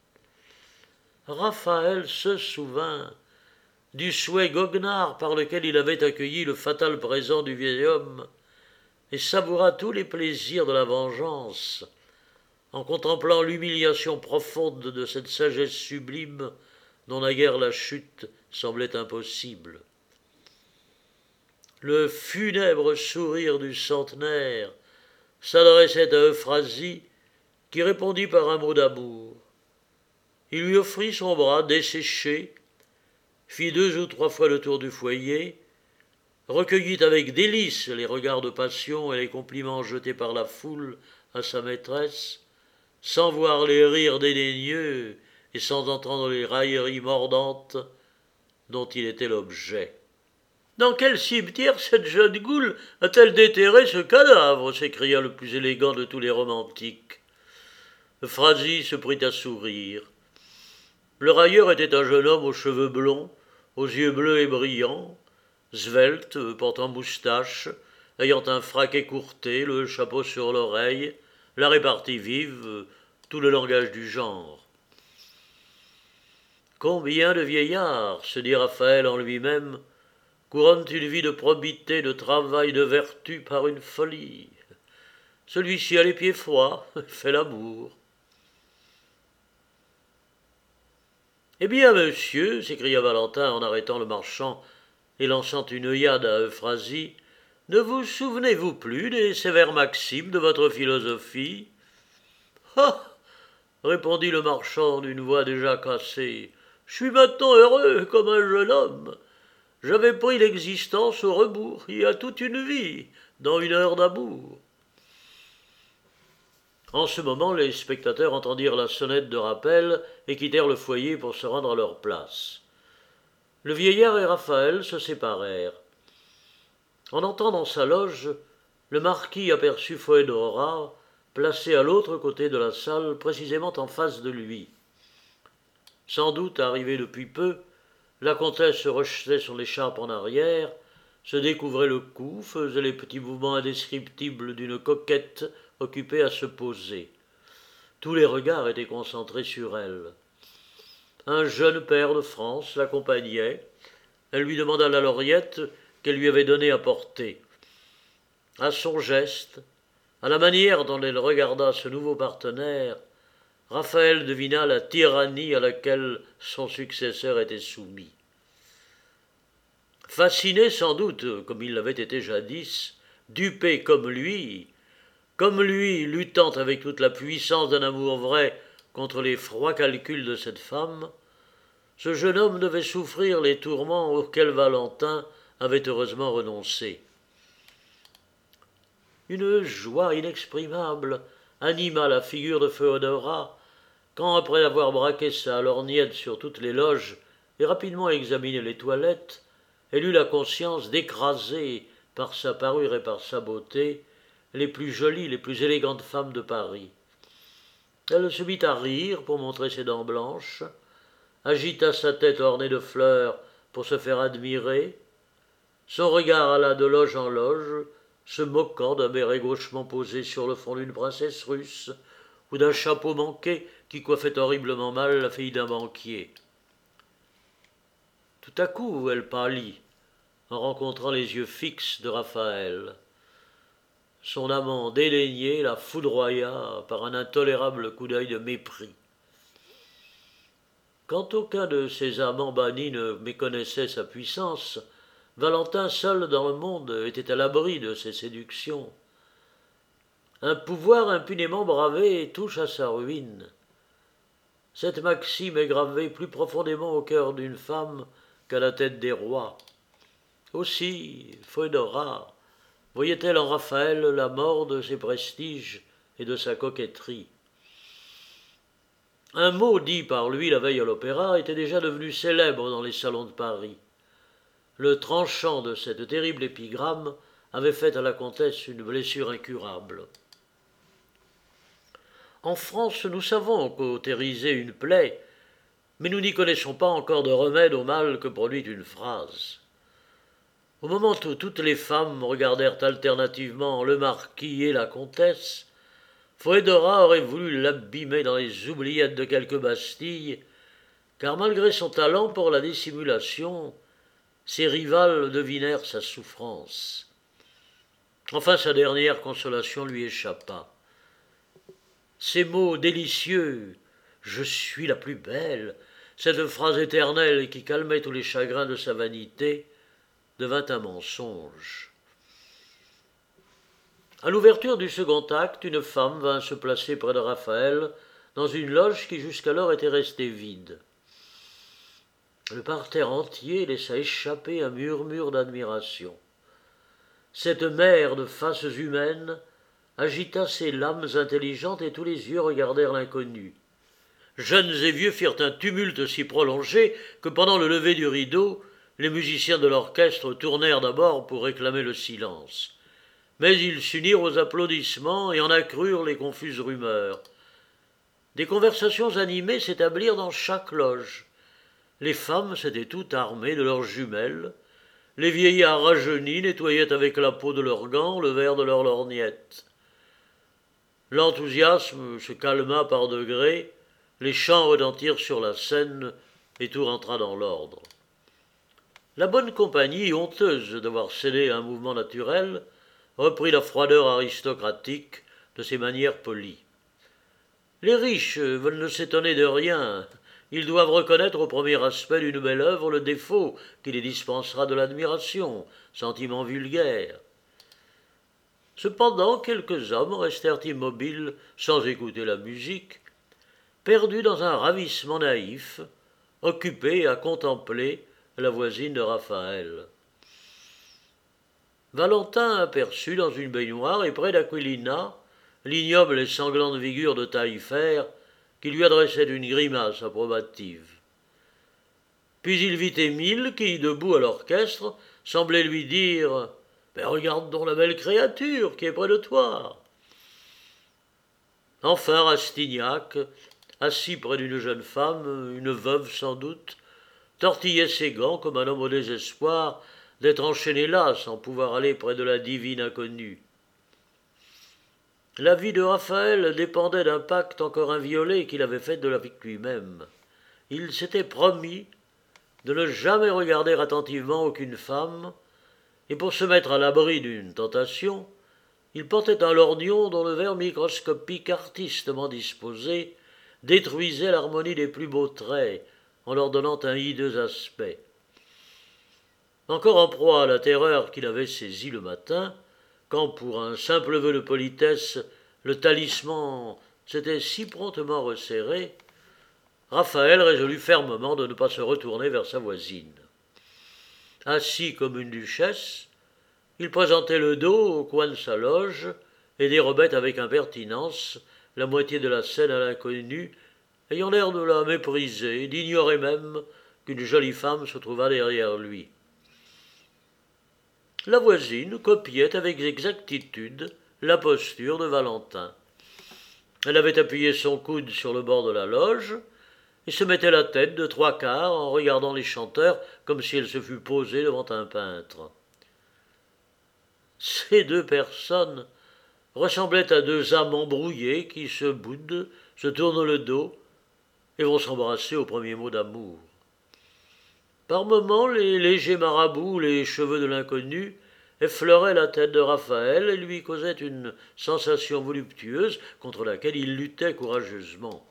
Raphaël se souvint du souhait goguenard par lequel il avait accueilli le fatal présent du vieil homme et savoura tous les plaisirs de la vengeance en contemplant l'humiliation profonde de cette sagesse sublime dont naguère la chute semblait impossible. Le funèbre sourire du centenaire s'adressait à Euphrasie, qui répondit par un mot d'amour. Il lui offrit son bras desséché, fit deux ou trois fois le tour du foyer, recueillit avec délice les regards de passion et les compliments jetés par la foule à sa maîtresse, sans voir les rires dédaigneux et sans entendre les railleries mordantes dont il était l'objet. « Dans quel cimetière cette jeune goule a-t-elle déterré ce cadavre » s'écria le plus élégant de tous les romantiques. Euphrasie se prit à sourire. Le railleur était un jeune homme aux cheveux blonds, aux yeux bleus et brillants, svelte, portant moustache, ayant un frac écourté, le chapeau sur l'oreille, la répartie vive, tout le langage du genre. Combien de vieillards, se dit Raphaël en lui-même, couronnent une vie de probité, de travail, de vertu par une folie. Celui-ci a les pieds froids, fait l'amour. « Eh bien, monsieur, s'écria Valentin en arrêtant le marchand et lançant une œillade à Euphrasie, ne vous souvenez-vous plus des sévères maximes de votre philosophie ?»« Ah !» répondit le marchand d'une voix déjà cassée, « je suis maintenant heureux comme un jeune homme. J'avais pris l'existence au rebours, il y a toute une vie, dans une heure d'amour. » En ce moment, les spectateurs entendirent la sonnette de rappel et quittèrent le foyer pour se rendre à leur place. Le vieillard et Raphaël se séparèrent. En entrant dans sa loge, le marquis aperçut Foedora, placée à l'autre côté de la salle, précisément en face de lui. Sans doute arrivée depuis peu, la comtesse se rejetait son écharpe en arrière, se découvrait le cou, faisait les petits mouvements indescriptibles d'une coquette occupée à se poser. Tous les regards étaient concentrés sur elle. Un jeune pair de France l'accompagnait. Elle lui demanda la lorgnette qu'elle lui avait donnée à porter. À son geste, à la manière dont elle regarda ce nouveau partenaire, Raphaël devina la tyrannie à laquelle son successeur était soumis. Fasciné sans doute, comme il l'avait été jadis, dupé comme lui, comme lui, luttant avec toute la puissance d'un amour vrai contre les froids calculs de cette femme, ce jeune homme devait souffrir les tourments auxquels Valentin avait heureusement renoncé. Une joie inexprimable anima la figure de Féodora quand, après avoir braqué sa lorgnette sur toutes les loges et rapidement examiné les toilettes, elle eut la conscience d'écraser, par sa parure et par sa beauté, les plus jolies, les plus élégantes femmes de Paris. Elle se mit à rire pour montrer ses dents blanches, agita sa tête ornée de fleurs pour se faire admirer, son regard alla de loge en loge, se moquant d'un béret gauchement posé sur le front d'une princesse russe ou d'un chapeau manqué qui coiffait horriblement mal la fille d'un banquier. Tout à coup, elle pâlit en rencontrant les yeux fixes de Raphaël. Son amant dédaigné la foudroya par un intolérable coup d'œil de mépris. Quand aucun de ses amants bannis ne méconnaissait sa puissance, Valentin seul dans le monde était à l'abri de ses séductions. Un pouvoir impunément bravé touche à sa ruine. Cette maxime est gravée plus profondément au cœur d'une femme qu'à la tête des rois. Aussi, Féodora voyait-elle en Raphaël la mort de ses prestiges et de sa coquetterie. Un mot dit par lui la veille à l'opéra était déjà devenu célèbre dans les salons de Paris. Le tranchant de cette terrible épigramme avait fait à la comtesse une blessure incurable. En France, nous savons cautériser une plaie, mais nous n'y connaissons pas encore de remède au mal que produit une phrase. Au moment où toutes les femmes regardèrent alternativement le marquis et la comtesse, Féodora aurait voulu l'abîmer dans les oubliettes de quelque Bastille, car malgré son talent pour la dissimulation, ses rivales devinèrent sa souffrance. Enfin, sa dernière consolation lui échappa. Ces mots délicieux « Je suis la plus belle », cette phrase éternelle qui calmait tous les chagrins de sa vanité, devint un mensonge. À l'ouverture du second acte, une femme vint se placer près de Raphaël dans une loge qui jusqu'alors était restée vide. Le parterre entier laissa échapper un murmure d'admiration. Cette mer de faces humaines agita ses lames intelligentes et tous les yeux regardèrent l'inconnu. Jeunes et vieux firent un tumulte si prolongé que pendant le lever du rideau, les musiciens de l'orchestre tournèrent d'abord pour réclamer le silence. Mais ils s'unirent aux applaudissements et en accrurent les confuses rumeurs. Des conversations animées s'établirent dans chaque loge. Les femmes s'étaient toutes armées de leurs jumelles. Les vieillards rajeunis nettoyaient avec la peau de leurs gants le verre de leurs lorgnettes. L'enthousiasme se calma par degrés, les chants retentirent sur la scène et tout rentra dans l'ordre. La bonne compagnie, honteuse d'avoir cédé à un mouvement naturel, reprit la froideur aristocratique de ses manières polies. Les riches veulent ne s'étonner de rien. Ils doivent reconnaître au premier aspect d'une belle œuvre le défaut qui les dispensera de l'admiration, sentiment vulgaire. Cependant, quelques hommes restèrent immobiles sans écouter la musique, perdus dans un ravissement naïf, occupés à contempler la voisine de Raphaël. Valentin aperçut dans une baignoire et près d'Aquilina l'ignoble et sanglante figure de Taillefer qui lui adressait une grimace approbative. Puis il vit Émile qui, debout à l'orchestre, semblait lui dire « Mais regarde donc la belle créature qui est près de toi !» Enfin Rastignac, assis près d'une jeune femme, une veuve sans doute, tortillait ses gants comme un homme au désespoir d'être enchaîné là sans pouvoir aller près de la divine inconnue. La vie de Raphaël dépendait d'un pacte encore inviolé qu'il avait fait de avec lui-même. Il s'était promis de ne jamais regarder attentivement aucune femme, et pour se mettre à l'abri d'une tentation, il portait un lorgnon dont le verre microscopique artistement disposé détruisait l'harmonie des plus beaux traits en leur donnant un hideux aspect. Encore en proie à la terreur qu'il avait saisie le matin, quand, pour un simple vœu de politesse, le talisman s'était si promptement resserrée, Raphaël résolut fermement de ne pas se retourner vers sa voisine. Assis comme une duchesse, il présentait le dos au coin de sa loge et dérobait avec impertinence la moitié de la scène à l'inconnue, ayant l'air de la mépriser, d'ignorer même qu'une jolie femme se trouvât derrière lui. La voisine copiait avec exactitude la posture de Valentin. Elle avait appuyé son coude sur le bord de la loge et se mettait la tête de trois quarts en regardant les chanteurs comme si elle se fût posée devant un peintre. Ces deux personnes ressemblaient à deux âmes embrouillées qui se boudent, se tournent le dos et vont s'embrasser au premier mot d'amour. Par moments, les légers marabouts, les cheveux de l'inconnu, effleuraient la tête de Raphaël et lui causaient une sensation voluptueuse contre laquelle il luttait courageusement.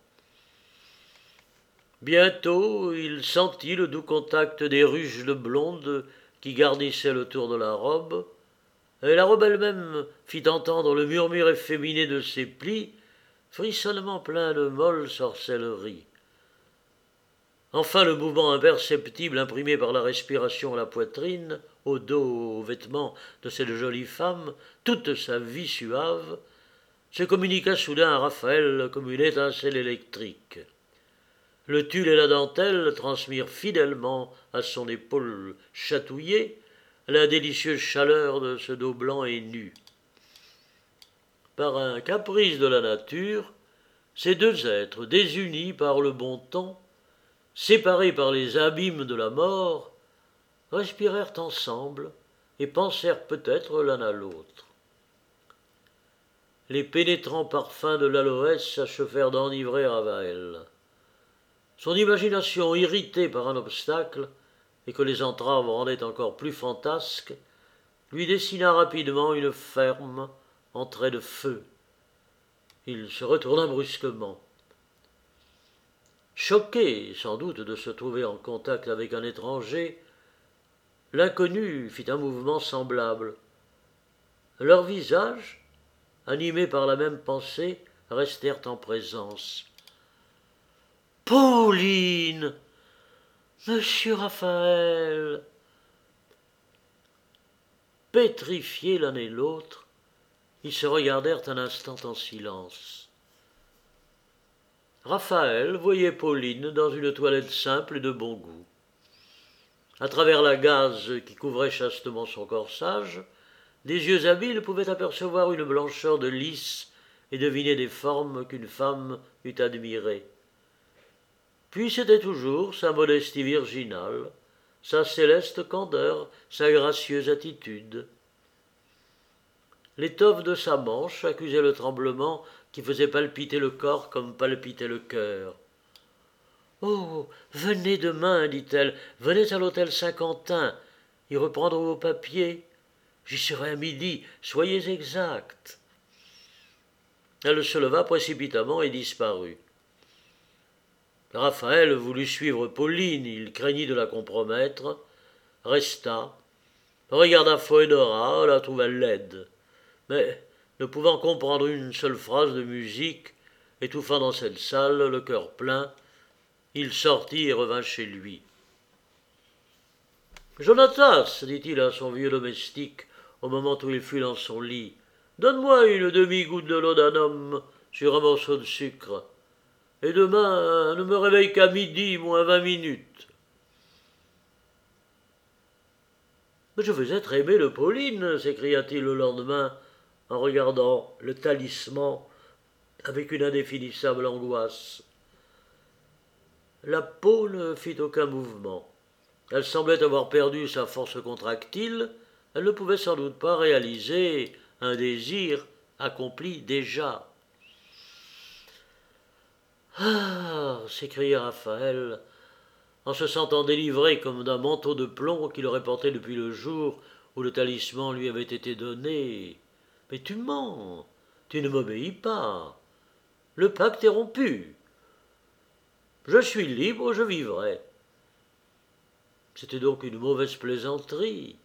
Bientôt, il sentit le doux contact des ruches de blonde qui garnissaient le tour de la robe, et la robe elle-même fit entendre le murmure efféminé de ses plis, frissonnement plein de molle sorcellerie. Enfin, le mouvement imperceptible imprimé par la respiration à la poitrine, au dos, aux vêtements de cette jolie femme, toute sa vie suave, se communiqua soudain à Raphaël comme une étincelle électrique. Le tulle et la dentelle transmirent fidèlement à son épaule chatouillée la délicieuse chaleur de ce dos blanc et nu. Par un caprice de la nature, ces deux êtres, désunis par le bon ton, séparés par les abîmes de la mort, respirèrent ensemble et pensèrent peut-être l'un à l'autre. Les pénétrants parfums de l'aloès achevèrent d'enivrer Raphaël. Son imagination, irritée par un obstacle, et que les entraves rendaient encore plus fantasque, lui dessina rapidement une ferme en traits de feu. Il se retourna brusquement. Choqué, sans doute, de se trouver en contact avec un étranger, l'inconnu fit un mouvement semblable. Leurs visages, animés par la même pensée, restèrent en présence. « Pauline ! Monsieur Raphaël !» Pétrifiés l'un et l'autre, ils se regardèrent un instant en silence. Raphaël voyait Pauline dans une toilette simple et de bon goût. À travers la gaze qui couvrait chastement son corsage, des yeux habiles pouvaient apercevoir une blancheur de lys et deviner des formes qu'une femme eût admirées. Puis c'était toujours sa modestie virginale, sa céleste candeur, sa gracieuse attitude. L'étoffe de sa manche accusait le tremblement qui faisait palpiter le corps comme palpitait le cœur. « Oh, venez demain, dit-elle, venez à l'hôtel Saint-Quentin, y reprendre vos papiers. J'y serai à midi, soyez exact. » Elle se leva précipitamment et disparut. Raphaël voulut suivre Pauline, il craignit de la compromettre, resta, regarda Foedora, la trouva laide, mais, ne pouvant comprendre une seule phrase de musique, étouffant dans cette salle, le cœur plein, il sortit et revint chez lui. « Jonatas, dit-il à son vieux domestique, au moment où il fut dans son lit, donne-moi une demi-goutte de laudanum sur un morceau de sucre. Et demain, ne me réveille qu'à midi, moins vingt minutes. » « Mais je veux être aimé de Pauline, s'écria-t-il le lendemain, en regardant le talisman avec une indéfinissable angoisse. La peau ne fit aucun mouvement. Elle semblait avoir perdu sa force contractile, elle ne pouvait sans doute pas réaliser un désir accompli déjà. « Ah !» s'écria Raphaël, en se sentant délivré comme d'un manteau de plomb qu'il aurait porté depuis le jour où le talisman lui avait été donné. « Mais tu mens, tu ne m'obéis pas. Le pacte est rompu. Je suis libre, je vivrai. » C'était donc une mauvaise plaisanterie.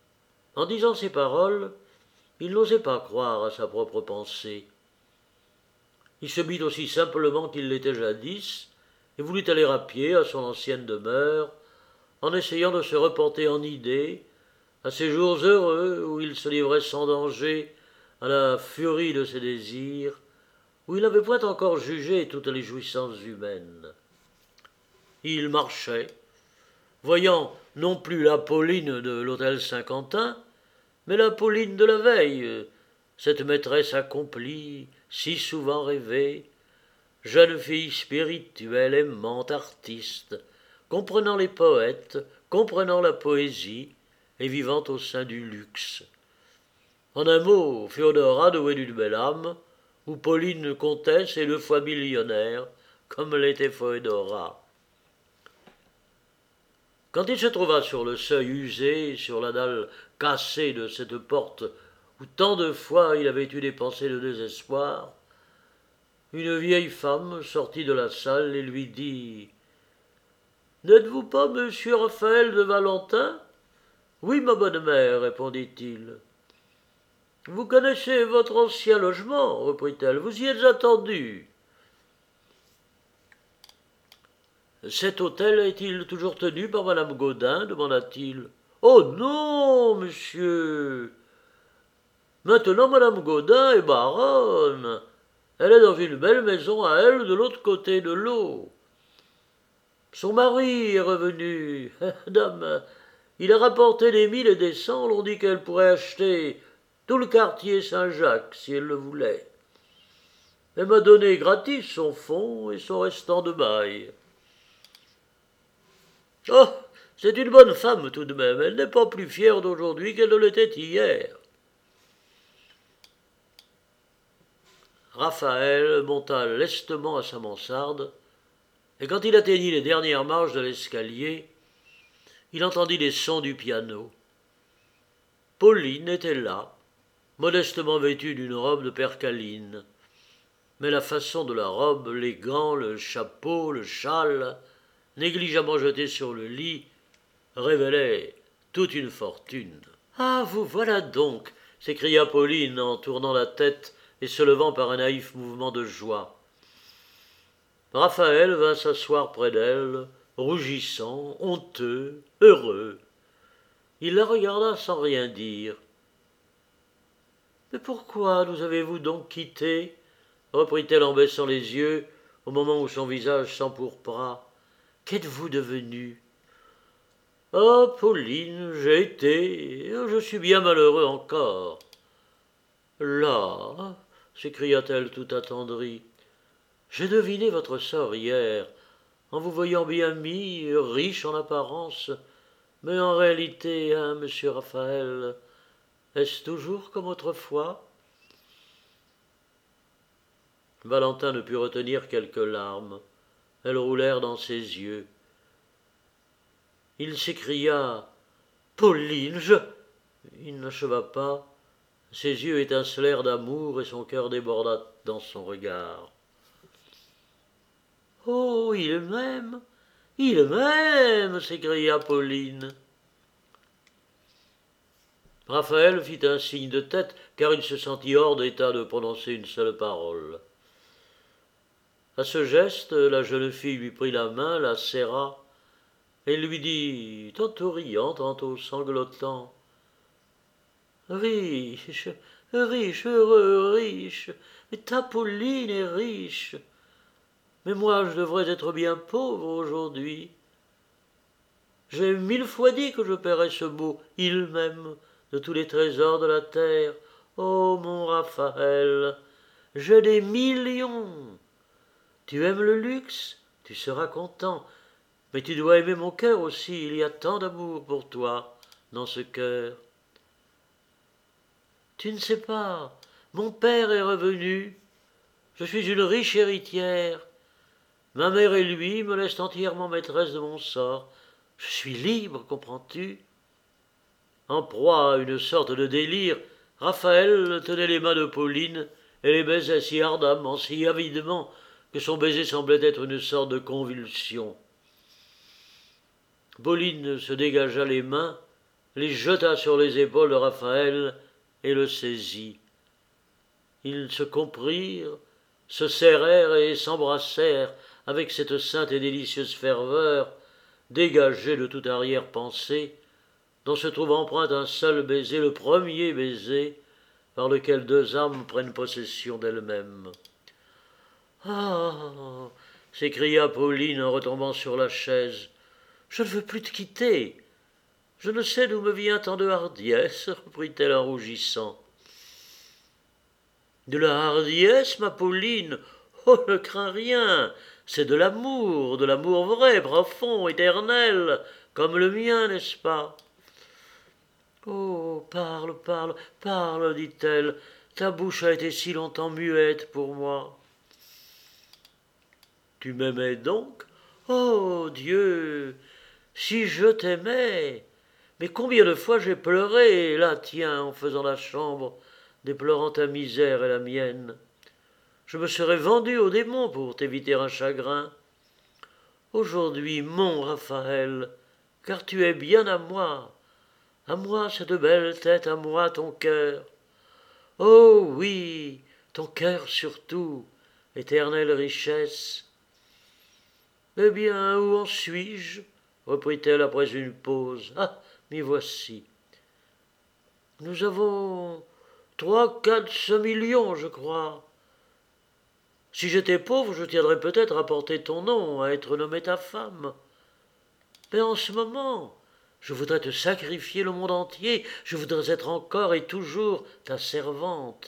En disant ces paroles, il n'osait pas croire à sa propre pensée. Il se mit aussi simplement qu'il l'était jadis, et voulut aller à pied à son ancienne demeure, en essayant de se reporter en idée à ces jours heureux où il se livrait sans danger à la furie de ses désirs, où il n'avait point encore jugé toutes les jouissances humaines. Il marchait, voyant non plus la Pauline de l'hôtel Saint-Quentin, mais la Pauline de la veille, cette maîtresse accomplie, si souvent rêvée, jeune fille spirituelle, aimante, artiste, comprenant les poètes, comprenant la poésie, et vivant au sein du luxe. En un mot, Féodora douée d'une belle âme, ou Pauline comtesse et deux fois millionnaire, comme l'était Féodora. Quand il se trouva sur le seuil usé, sur la dalle cassée de cette porte où tant de fois il avait eu des pensées de désespoir, une vieille femme sortit de la salle et lui dit « N'êtes-vous pas monsieur Raphaël de Valentin ?»« Oui, ma bonne mère, répondit-il. »« Vous connaissez votre ancien logement, reprit-elle, vous y êtes attendu. »« Cet hôtel est-il toujours tenu par madame Gaudin demanda-t-il. »« Oh non, monsieur. Maintenant madame Gaudin est baronne. Elle est dans une belle maison à elle de l'autre côté de l'eau. Son mari est revenu. Dame, il a rapporté des mille et des cents, l'on dit qu'elle pourrait acheter tout le quartier Saint-Jacques, si elle le voulait. Elle m'a donné gratis son fonds et son restant de bail. Oh, c'est une bonne femme tout de même, elle n'est pas plus fière d'aujourd'hui qu'elle ne l'était hier. Raphaël monta lestement à sa mansarde, et quand il atteignit les dernières marches de l'escalier, il entendit les sons du piano. Pauline était là, modestement vêtue d'une robe de percaline, mais la façon de la robe, les gants, le chapeau, le châle, négligemment jetés sur le lit, révélaient toute une fortune. « Ah, vous voilà donc !» s'écria Pauline en tournant la tête et se levant par un naïf mouvement de joie. Raphaël vint s'asseoir près d'elle, rougissant, honteux, heureux. Il la regarda sans rien dire. « Mais pourquoi nous avez-vous donc quittés ?» reprit-elle en baissant les yeux, au moment où son visage s'empourpra. « Qu'êtes-vous devenue ?»« Ah, Pauline, j'ai été, et je suis bien malheureux encore. »« Là !» s'écria-t-elle tout attendrie. « J'ai deviné votre sort hier, en vous voyant bien mis, riche en apparence, mais en réalité, hein, monsieur Raphaël, est-ce toujours comme autrefois ?» Valentin ne put retenir quelques larmes. Elles roulèrent dans ses yeux. Il s'écria « Pauline, je... » Il n'acheva pas. Ses yeux étincelèrent d'amour et son cœur déborda dans son regard. « Oh, il m'aime, il m'aime !» s'écria Pauline. Raphaël fit un signe de tête, car il se sentit hors d'état de prononcer une seule parole. À ce geste, la jeune fille lui prit la main, la serra, et lui dit, tantôt riant, tantôt sanglotant, « Riche, riche, heureux, riche, mais ta Pauline est riche. Mais moi, je devrais être bien pauvre aujourd'hui. J'ai mille fois dit que je paierais ce mot « il m'aime » de tous les trésors de la terre. Oh, mon Raphaël, j'ai des millions. Tu aimes le luxe, tu seras content, mais tu dois aimer mon cœur aussi, il y a tant d'amour pour toi dans ce cœur. Tu ne sais pas, mon père est revenu, je suis une riche héritière, ma mère et lui me laissent entièrement maîtresse de mon sort, je suis libre, comprends-tu ? En proie à une sorte de délire, Raphaël tenait les mains de Pauline et les baisait si ardemment, si avidement, que son baiser semblait être une sorte de convulsion. Pauline se dégagea les mains, les jeta sur les épaules de Raphaël et le saisit. Ils se comprirent, se serrèrent et s'embrassèrent avec cette sainte et délicieuse ferveur, dégagée de toute arrière-pensée, dont se trouve empreinte un seul baiser, le premier baiser, par lequel deux âmes prennent possession d'elles-mêmes. « Ah !» s'écria Pauline en retombant sur la chaise. « Je ne veux plus te quitter. Je ne sais d'où me vient tant de hardiesse, reprit-elle en rougissant. De la hardiesse, ma Pauline? Oh, ne crains rien. C'est de l'amour, de l'amour vrai, profond, éternel, comme le mien, n'est-ce pas? Oh, parle, parle, parle, dit-elle. Ta bouche a été si longtemps muette pour moi. Tu m'aimais donc? Oh, Dieu! Si je t'aimais! Mais combien de fois j'ai pleuré, là, tiens, en faisant la chambre, déplorant ta misère et la mienne. Je me serais vendu au démon pour t'éviter un chagrin. Aujourd'hui, mon Raphaël, car tu es bien à moi, à moi cette belle tête, à moi ton cœur. Oh oui, ton cœur surtout, éternelle richesse. Eh bien, où en suis-je? Reprit-elle après une pause. Ah, m'y voici. Nous avons trois, quatre, cinq millions, je crois. Si j'étais pauvre, je tiendrais peut-être à porter ton nom, à être nommée ta femme. Mais en ce moment, je voudrais te sacrifier le monde entier, je voudrais être encore et toujours ta servante.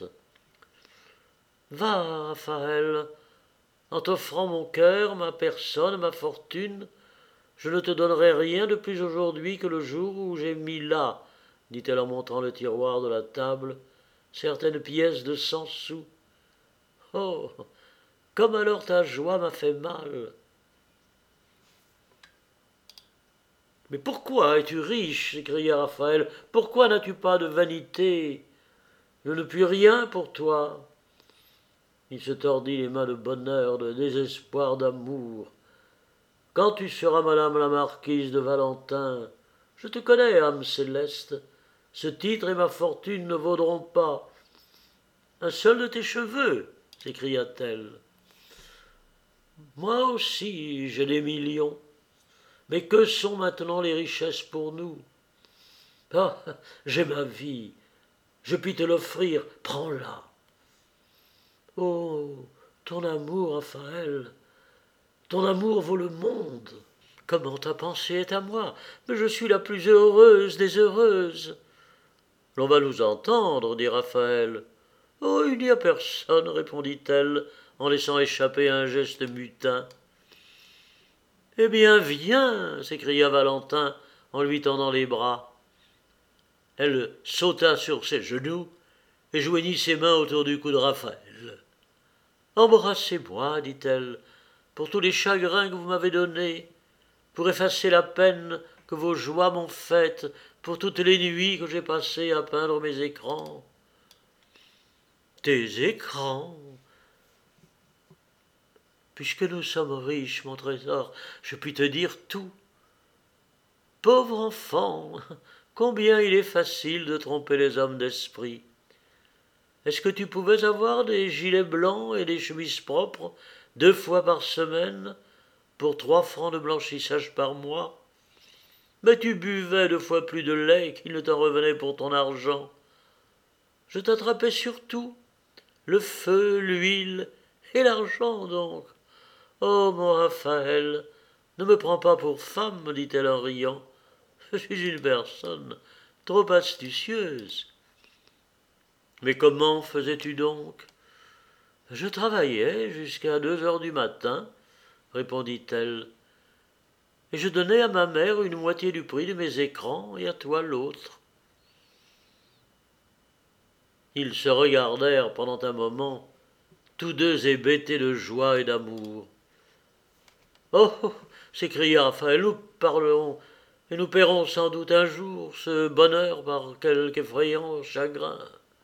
Va, Raphaël, en t'offrant mon cœur, ma personne, ma fortune, je ne te donnerai rien de plus aujourd'hui que le jour où j'ai mis là, dit-elle en montrant le tiroir de la table, certaines pièces de cent sous. Oh, comme alors ta joie m'a fait mal. Mais pourquoi es-tu riche? S'écria Raphaël. Pourquoi n'as-tu pas de vanité? Je ne puis rien pour toi. Il se tordit les mains de bonheur, de désespoir, d'amour. Quand tu seras madame la marquise de Valentin, je te connais, âme céleste, ce titre et ma fortune ne vaudront pas un seul de tes cheveux, s'écria-t-elle. Moi aussi, j'ai des millions. Mais que sont maintenant les richesses pour nous? Ah, j'ai ma vie, je puis te l'offrir, prends-la. Oh, ton amour, Raphaël, ton amour vaut le monde. Comment ta pensée est à moi? Mais je suis la plus heureuse des heureuses. L'on va nous entendre, dit Raphaël. Oh, il n'y a personne, répondit-elle, en laissant échapper un geste mutin. Eh bien, viens, s'écria Valentin en lui tendant les bras. Elle sauta sur ses genoux et joignit ses mains autour du cou de Raphaël. Embrassez-moi, dit-elle, pour tous les chagrins que vous m'avez donnés, pour effacer la peine que vos joies m'ont faite, pour toutes les nuits que j'ai passées à peindre mes écrans. Tes écrans? Puisque nous sommes riches, mon trésor, je puis te dire tout. Pauvre enfant, combien il est facile de tromper les hommes d'esprit. Est-ce que tu pouvais avoir des gilets blancs et des chemises propres deux fois par semaine pour trois francs de blanchissage par mois? Mais tu buvais deux fois plus de lait qu'il ne t'en revenait pour ton argent. Je t'attrapais sur tout, le feu, l'huile et l'argent donc. Oh, mon Raphaël, ne me prends pas pour femme, me dit-elle en riant. Je suis une personne trop astucieuse. Mais comment faisais-tu donc? Je travaillais jusqu'à deux heures du matin, répondit-elle, et je donnais à ma mère une moitié du prix de mes écrans et à toi l'autre. Ils se regardèrent pendant un moment, tous deux hébétés de joie et d'amour. Oh, s'écria Raphaël, nous parlerons et nous paierons sans doute un jour ce bonheur par quelque effrayant chagrin.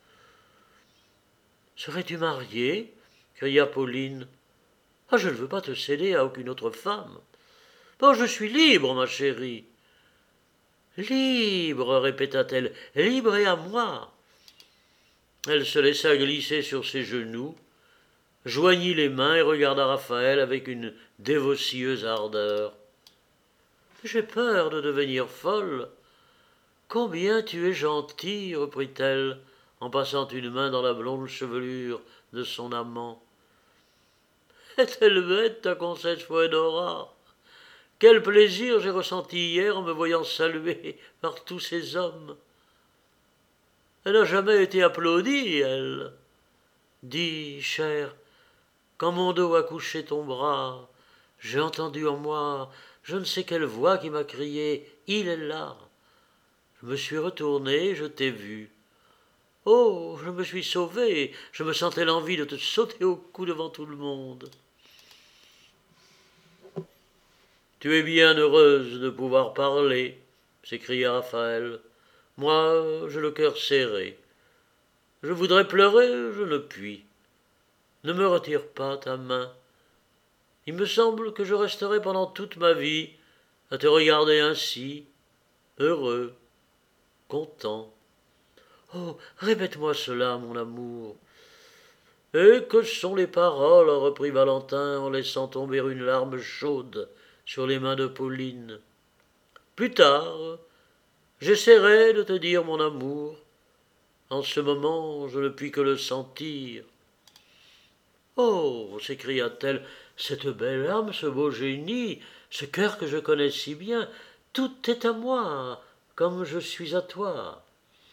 Serais-tu mariée? Cria Pauline. Ah, je ne veux pas te céder à aucune autre femme. Oh, je suis libre, ma chérie. Libre, répéta-t-elle, libre et à moi. Elle se laissa glisser sur ses genoux, joignit les mains et regarda Raphaël avec une dévotieuse ardeur. « J'ai peur de devenir folle. Combien tu es gentil, reprit-elle, en passant une main dans la blonde chevelure de son amant. Est-elle bête, ta concesse Foedora? Quel plaisir j'ai ressenti hier en me voyant saluée par tous ces hommes. Elle n'a jamais été applaudie, elle. Dis, cher, quand mon dos a couché ton bras, j'ai entendu en moi je ne sais quelle voix qui m'a crié « Il est là !» Je me suis retourné, je t'ai vu. Oh, je me suis sauvé, je me sentais l'envie de te sauter au cou devant tout le monde. Tu es bien heureuse de pouvoir parler, s'écria Raphaël. Moi, j'ai le cœur serré. Je voudrais pleurer, je ne puis. Ne me retire pas ta main. Il me semble que je resterai pendant toute ma vie à te regarder ainsi, heureux, content. Oh, répète-moi cela, mon amour. Et que sont les paroles, reprit Valentin en laissant tomber une larme chaude sur les mains de Pauline. Plus tard, j'essaierai de te dire mon amour. En ce moment, je ne puis que le sentir. Oh, s'écria-t-elle, cette belle âme, ce beau génie, ce cœur que je connais si bien, tout est à moi, comme je suis à toi.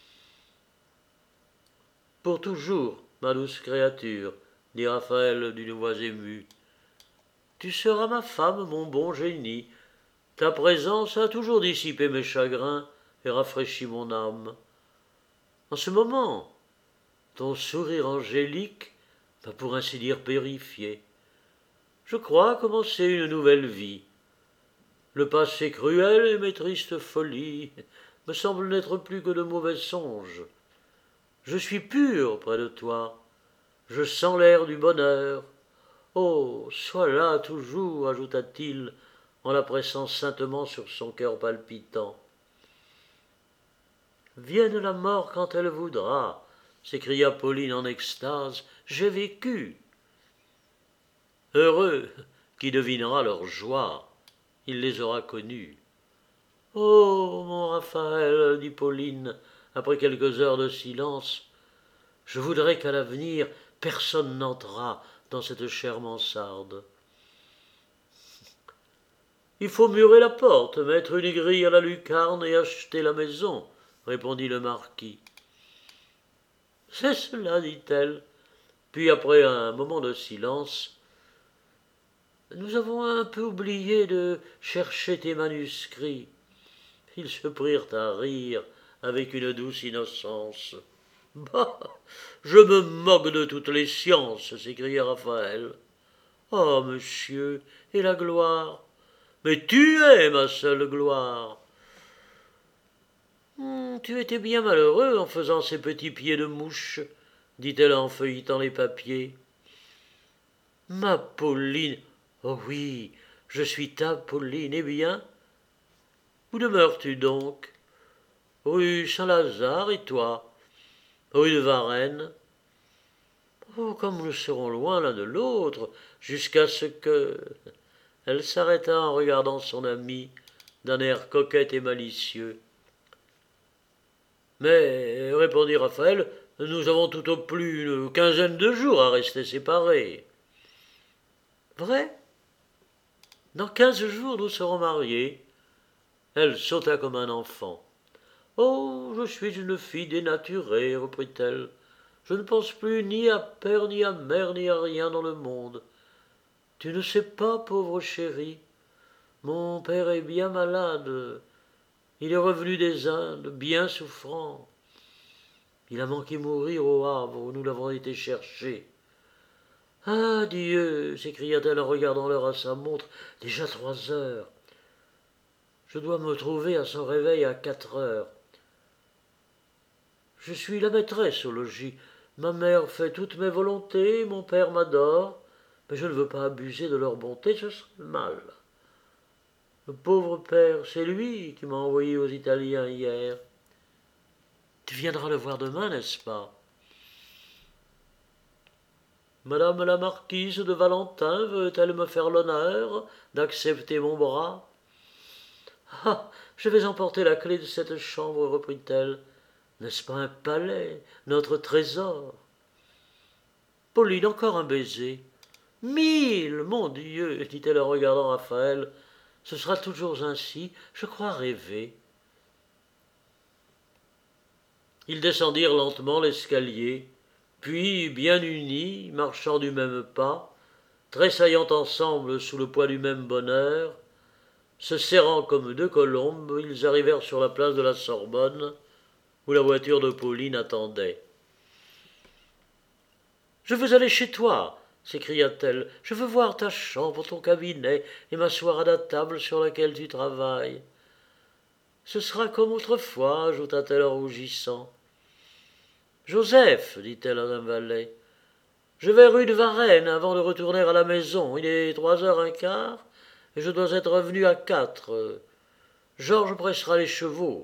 Pour toujours, ma douce créature, dit Raphaël d'une voix émue. Tu seras ma femme, mon bon génie. Ta présence a toujours dissipé mes chagrins et rafraîchi mon âme. En ce moment, ton sourire angélique m'a pour ainsi dire purifié. Je crois commencer une nouvelle vie. Le passé cruel et mes tristes folies me semblent n'être plus que de mauvais songes. Je suis pur près de toi. Je sens l'air du bonheur. Oh, sois là toujours, ajouta-t-il, en la pressant saintement sur son cœur palpitant. Vienne la mort quand elle voudra, s'écria Pauline en extase. J'ai vécu. Heureux qui devinera leur joie, il les aura connus. Oh, mon Raphaël, dit Pauline, après quelques heures de silence, je voudrais qu'à l'avenir personne n'entrât dans cette chère mansarde. Il faut murer la porte, mettre une grille à la lucarne et acheter la maison, répondit le marquis. C'est cela, dit-elle. Puis après un moment de silence, nous avons un peu oublié de chercher tes manuscrits. Ils se prirent à rire avec une douce innocence. Bah, je me moque de toutes les sciences, s'écria Raphaël. Oh, monsieur, et la gloire? Mais tu es ma seule gloire. Hum, tu étais bien malheureux en faisant ces petits pieds de mouche, dit-elle en feuilletant les papiers. Ma Pauline, oh oui, je suis ta Pauline, eh bien? Où demeures-tu donc? Rue Saint-Lazare, et toi? Rue de Varennes? Oh, comme nous serons loin l'un de l'autre, jusqu'à ce que... Elle s'arrêta en regardant son ami d'un air coquet et malicieux. Mais, répondit Raphaël, nous avons tout au plus une quinzaine de jours à rester séparés. Vrai? Dans quinze jours, nous serons mariés. Elle sauta comme un enfant. Oh, je suis une fille dénaturée, reprit-elle. Je ne pense plus ni à père, ni à mère, ni à rien dans le monde. Tu ne sais pas, pauvre chérie, mon père est bien malade. Il est revenu des Indes, bien souffrant. Il a manqué mourir au Havre, où nous l'avons été chercher. Ah, Dieu, s'écria-t-elle en regardant l'heure à sa montre, déjà trois heures. Je dois me trouver à son réveil à quatre heures. Je suis la maîtresse au logis. Ma mère fait toutes mes volontés, mon père m'adore, mais je ne veux pas abuser de leur bonté, ce serait mal. Le pauvre père, c'est lui qui m'a envoyé aux Italiens hier. Tu viendras le voir demain, n'est-ce pas? Madame la marquise de Valentin veut-elle me faire l'honneur d'accepter mon bras? Ah, je vais emporter la clé de cette chambre, reprit-elle. N'est-ce pas un palais, notre trésor? Pauline, encore un baiser. Mille, mon Dieu, dit-elle en regardant Raphaël. Ce sera toujours ainsi, je crois rêver. Ils descendirent lentement l'escalier, puis, bien unis, marchant du même pas, tressaillant ensemble sous le poids du même bonheur, se serrant comme deux colombes, ils arrivèrent sur la place de la Sorbonne, où la voiture de Pauline attendait. « Je veux aller chez toi, s'écria-t-elle. Je veux voir ta chambre, ton cabinet, et m'asseoir à la table sur laquelle tu travailles. Ce sera comme autrefois, ajouta-t-elle en rougissant. Joseph, dit-elle à un valet, je vais rue de Varennes avant de retourner à la maison. Il est trois heures un quart, et je dois être revenu à quatre. Georges pressera les chevaux.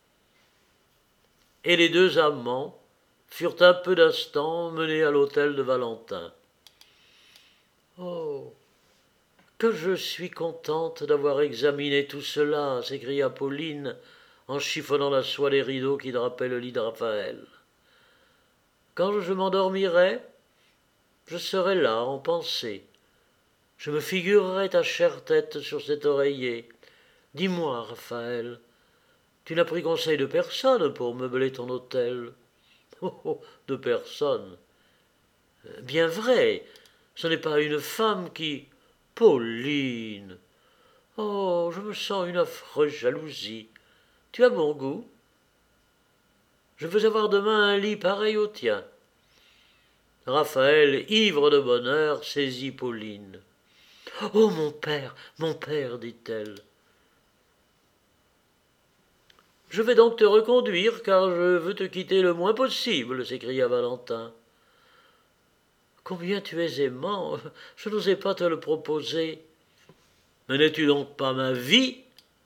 Et les deux amants furent un peu d'instants menés à l'hôtel de Valentin. Oh, que je suis contente d'avoir examiné tout cela, s'écria Pauline en chiffonnant la soie des rideaux qui drapaient le lit de Raphaël. Quand je m'endormirai, je serai là en pensée. Je me figurerai ta chère tête sur cet oreiller. Dis-moi, Raphaël, tu n'as pris conseil de personne pour meubler ton hôtel? Oh, oh, de personne. Bien vrai, ce n'est pas une femme qui... Pauline! Oh, je me sens une affreuse jalousie. Tu as bon goût? Je veux avoir demain un lit pareil au tien. Raphaël, ivre de bonheur, saisit Pauline. Oh, mon père, mon père, dit-elle. Je vais donc te reconduire, car je veux te quitter le moins possible, s'écria Valentin. Combien tu es aimant, je n'osais pas te le proposer. Mais n'es-tu donc pas ma vie?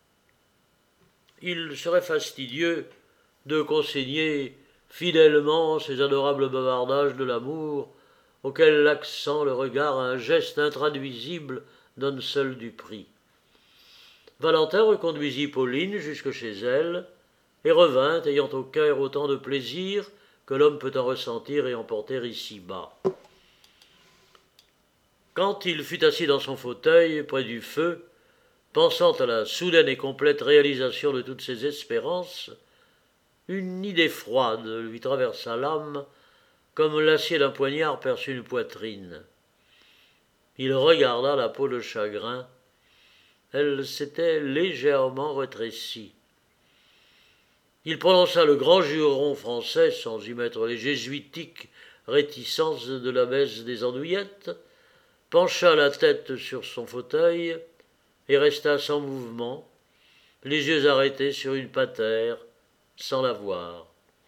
Il serait fastidieux de consigner fidèlement ces adorables bavardages de l'amour, auxquels l'accent, le regard, un geste intraduisible donnent seul du prix. Valentin reconduisit Pauline jusque chez elle, et revint, ayant au cœur autant de plaisir que l'homme peut en ressentir et emporter ici-bas. Quand il fut assis dans son fauteuil, près du feu, pensant à la soudaine et complète réalisation de toutes ses espérances, une idée froide lui traversa l'âme, comme l'acier d'un poignard perce une poitrine. Il regarda la peau de chagrin. Elle s'était légèrement rétrécie. Il prononça le grand juron français, sans y mettre les jésuitiques réticences de la messe des andouillettes, pencha la tête sur son fauteuil et resta sans mouvement, les yeux arrêtés sur une patère, sans la voir.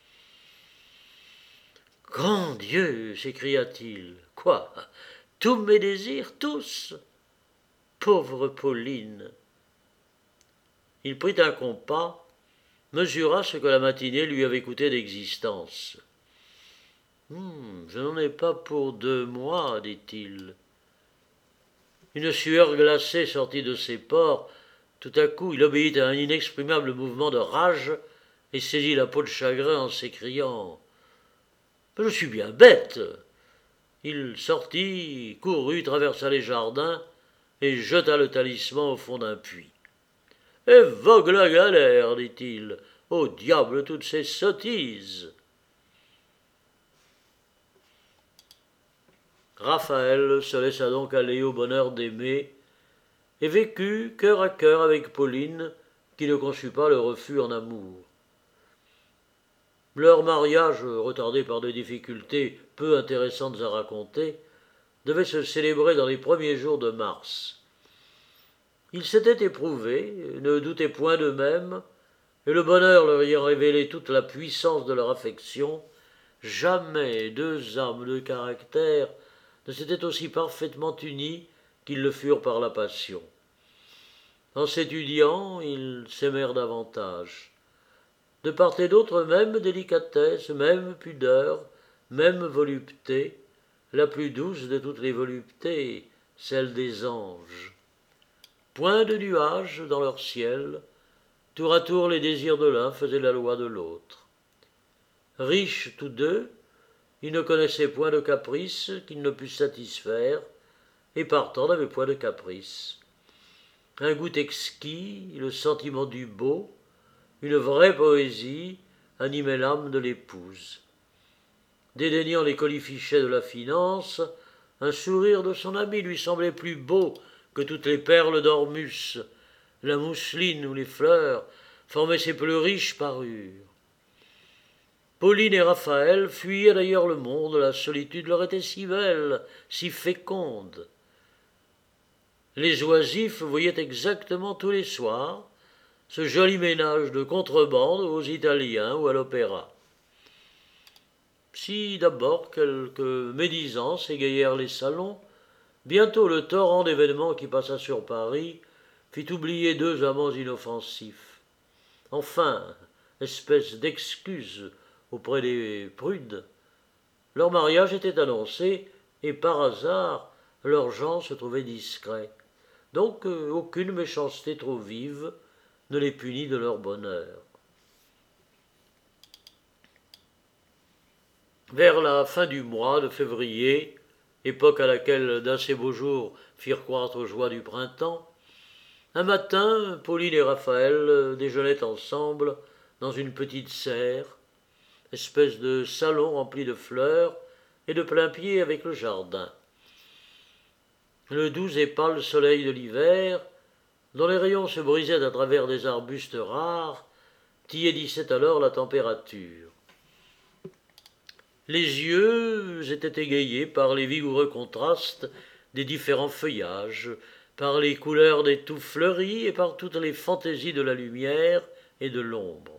« Grand Dieu !» s'écria-t-il. « Quoi? Tous mes désirs, tous? Pauvre Pauline !» Il prit un compas, mesura ce que la matinée lui avait coûté d'existence. Hum, « Je n'en ai pas pour deux mois, dit-il. » Une sueur glacée sortit de ses pores. Tout à coup, il obéit à un inexprimable mouvement de rage et saisit la peau de chagrin en s'écriant « Je suis bien bête !» Il sortit, courut, traversa les jardins et jeta le talisman au fond d'un puits. « Et vogue la galère, dit-il. Au diable toutes ces sottises !» Raphaël se laissa donc aller au bonheur d'aimer et vécut cœur à cœur avec Pauline, qui ne conçut pas le refus en amour. Leur mariage, retardé par des difficultés peu intéressantes à raconter, devait se célébrer dans les premiers jours de mars. Ils s'étaient éprouvés, ne doutaient point d'eux-mêmes, et le bonheur leur ayant révélé toute la puissance de leur affection, jamais deux âmes de caractère ne s'étaient aussi parfaitement unies qu'ils le furent par la passion. En s'étudiant, ils s'aimèrent davantage. De part et d'autre, même délicatesse, même pudeur, même volupté, la plus douce de toutes les voluptés, celle des anges. Point de nuages dans leur ciel, tour à tour les désirs de l'un faisaient la loi de l'autre. Riches tous deux, ils ne connaissaient point de caprice qu'ils ne pussent satisfaire, et partant n'avaient point de caprice. Un goût exquis, le sentiment du beau, une vraie poésie animait l'âme de l'épouse. Dédaignant les colifichets de la finance, un sourire de son ami lui semblait plus beau que toutes les perles d'Ormus. La mousseline ou les fleurs formaient ses plus riches parures. Pauline et Raphaël fuyaient d'ailleurs le monde, la solitude leur était si belle, si féconde. Les oisifs voyaient exactement tous les soirs ce joli ménage de contrebande aux Italiens ou à l'opéra. Si d'abord quelques médisances égayèrent les salons, bientôt le torrent d'événements qui passa sur Paris fit oublier deux amants inoffensifs. Enfin, espèce d'excuse auprès des prudes, leur mariage était annoncé et par hasard leurs gens se trouvaient discrets. Donc euh, aucune méchanceté trop vive ne les punit de leur bonheur. Vers la fin du mois de février, époque à laquelle d'assez beaux jours firent croître aux joies du printemps, un matin, Pauline et Raphaël déjeunaient ensemble dans une petite serre, espèce de salon rempli de fleurs et de plain-pied avec le jardin. Le doux et pâle soleil de l'hiver, dont les rayons se brisaient à travers des arbustes rares, tiédissait alors la température. Les yeux étaient égayés par les vigoureux contrastes des différents feuillages, par les couleurs des touffes fleuries et par toutes les fantaisies de la lumière et de l'ombre.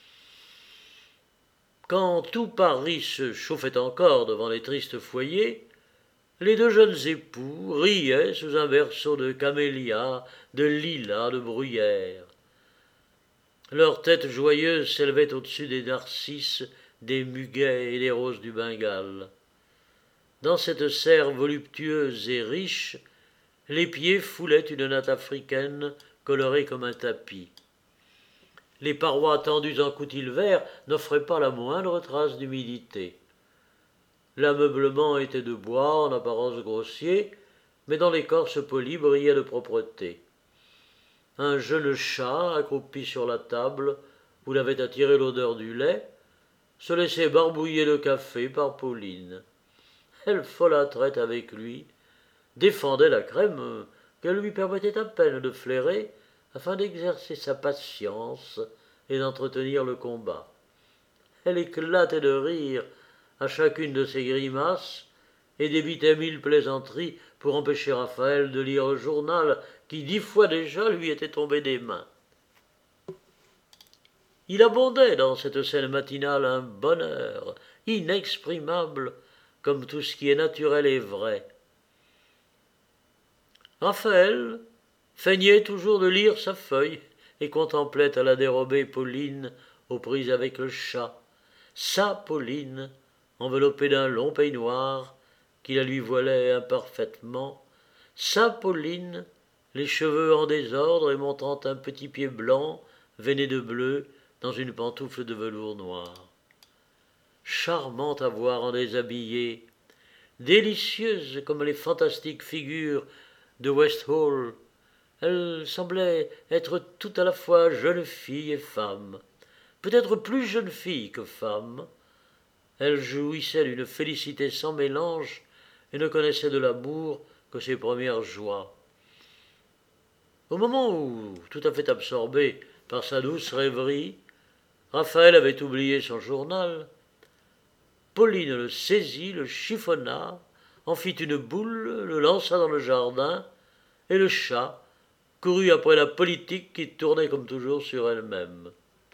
Quand tout Paris se chauffait encore devant les tristes foyers, les deux jeunes époux riaient sous un berceau de camélias, de lilas, de bruyères. Leurs têtes joyeuses s'élevaient au-dessus des narcisses, des muguets et des roses du Bengale. Dans cette serre voluptueuse et riche, les pieds foulaient une natte africaine colorée comme un tapis. Les parois tendues en coutil vert n'offraient pas la moindre trace d'humidité. L'ameublement était de bois en apparence grossier, mais dans l'écorce polie brillait de propreté. Un jeune chat, accroupi sur la table, où l'avait attiré l'odeur du lait, se laissait barbouiller le café par Pauline. Elle folâtrait avec lui, défendait la crème qu'elle lui permettait à peine de flairer afin d'exercer sa patience et d'entretenir le combat. Elle éclatait de rire à chacune de ses grimaces et débitait mille plaisanteries pour empêcher Raphaël de lire le journal qui dix fois déjà lui était tombé des mains. Il abondait dans cette scène matinale un bonheur inexprimable comme tout ce qui est naturel et vrai. Raphaël feignait toujours de lire sa feuille et contemplait à la dérobée Pauline aux prises avec le chat, sa Pauline, enveloppée d'un long peignoir qui la lui voilait imparfaitement, sa Pauline, les cheveux en désordre et montrant un petit pied blanc veiné de bleu dans une pantoufle de velours noir. Charmante à voir en déshabillé, délicieuse comme les fantastiques figures de West Hall, elle semblait être tout à la fois jeune fille et femme, peut-être plus jeune fille que femme. Elle jouissait d'une félicité sans mélange et ne connaissait de l'amour que ses premières joies. Au moment où, tout à fait absorbé par sa douce rêverie, Raphaël avait oublié son journal, Pauline le saisit, le chiffonna, en fit une boule, le lança dans le jardin, et le chat courut après la politique qui tournait comme toujours sur elle-même.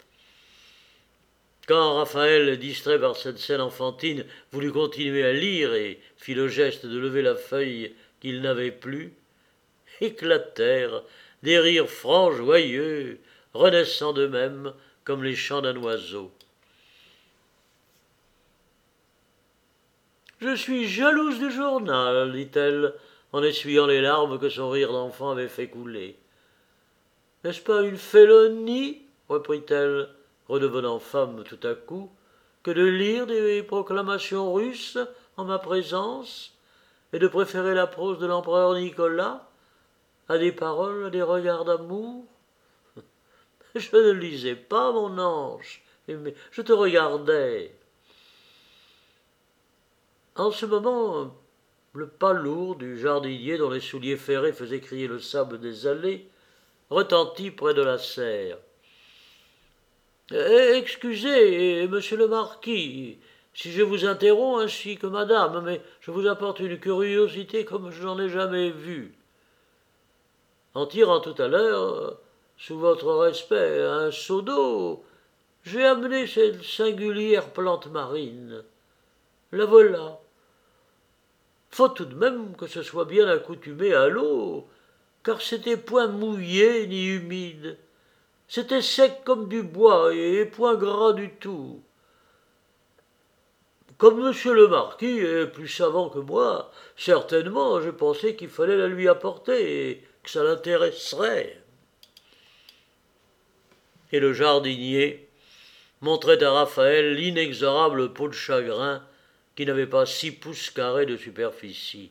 Quand Raphaël, distrait par cette scène enfantine, voulut continuer à lire et fit le geste de lever la feuille qu'il n'avait plus, éclatèrent des rires francs, joyeux, renaissant d'eux-mêmes comme les chants d'un oiseau. Je suis jalouse du journal, dit-elle, en essuyant les larmes que son rire d'enfant avait fait couler. N'est-ce pas une félonie, reprit-elle, redevenant femme tout à coup, que de lire des proclamations russes en ma présence, et de préférer la prose de l'empereur Nicolas à des paroles, à des regards d'amour? Je ne lisais pas, mon ange, mais je te regardais. En ce moment, le pas lourd du jardinier dont les souliers ferrés faisaient crier le sable des allées retentit près de la serre. Eh, excusez, monsieur le marquis, si je vous interromps ainsi que madame, mais je vous apporte une curiosité comme je n'en ai jamais vue. En tirant tout à l'heure, sous votre respect, un seau d'eau, j'ai amené cette singulière plante marine. La voilà. Faut tout de même que ce soit bien accoutumé à l'eau, car c'était point mouillé ni humide. C'était sec comme du bois et point gras du tout. Comme monsieur le marquis est plus savant que moi, certainement je pensais qu'il fallait la lui apporter et que ça l'intéresserait. Et le jardinier montrait à Raphaël l'inexorable peau de chagrin qui n'avait pas six pouces carrés de superficie.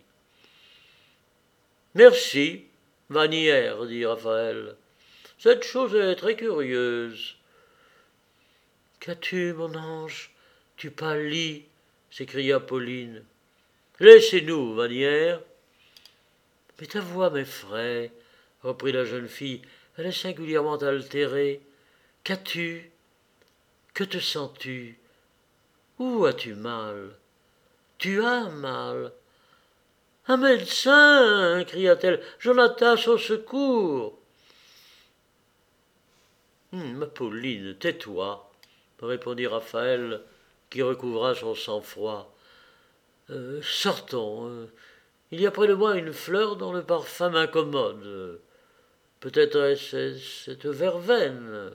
Merci, Vanière, dit Raphaël. Cette chose est très curieuse. Qu'as-tu, mon ange? Tu pâlis, s'écria Pauline. Laissez-nous, Vanière. Mais ta voix m'effraie, reprit la jeune fille. Elle est singulièrement altérée. Qu'as-tu? Que te sens-tu? Où as-tu mal? Tu as mal. Un médecin, cria-t-elle. Jonathan, au secours. Hum, ma Pauline, tais-toi, répondit Raphaël, qui recouvra son sang-froid. Euh, sortons. Euh, il y a près de moi une fleur dont le parfum m'incommode. Peut-être est-ce cette verveine.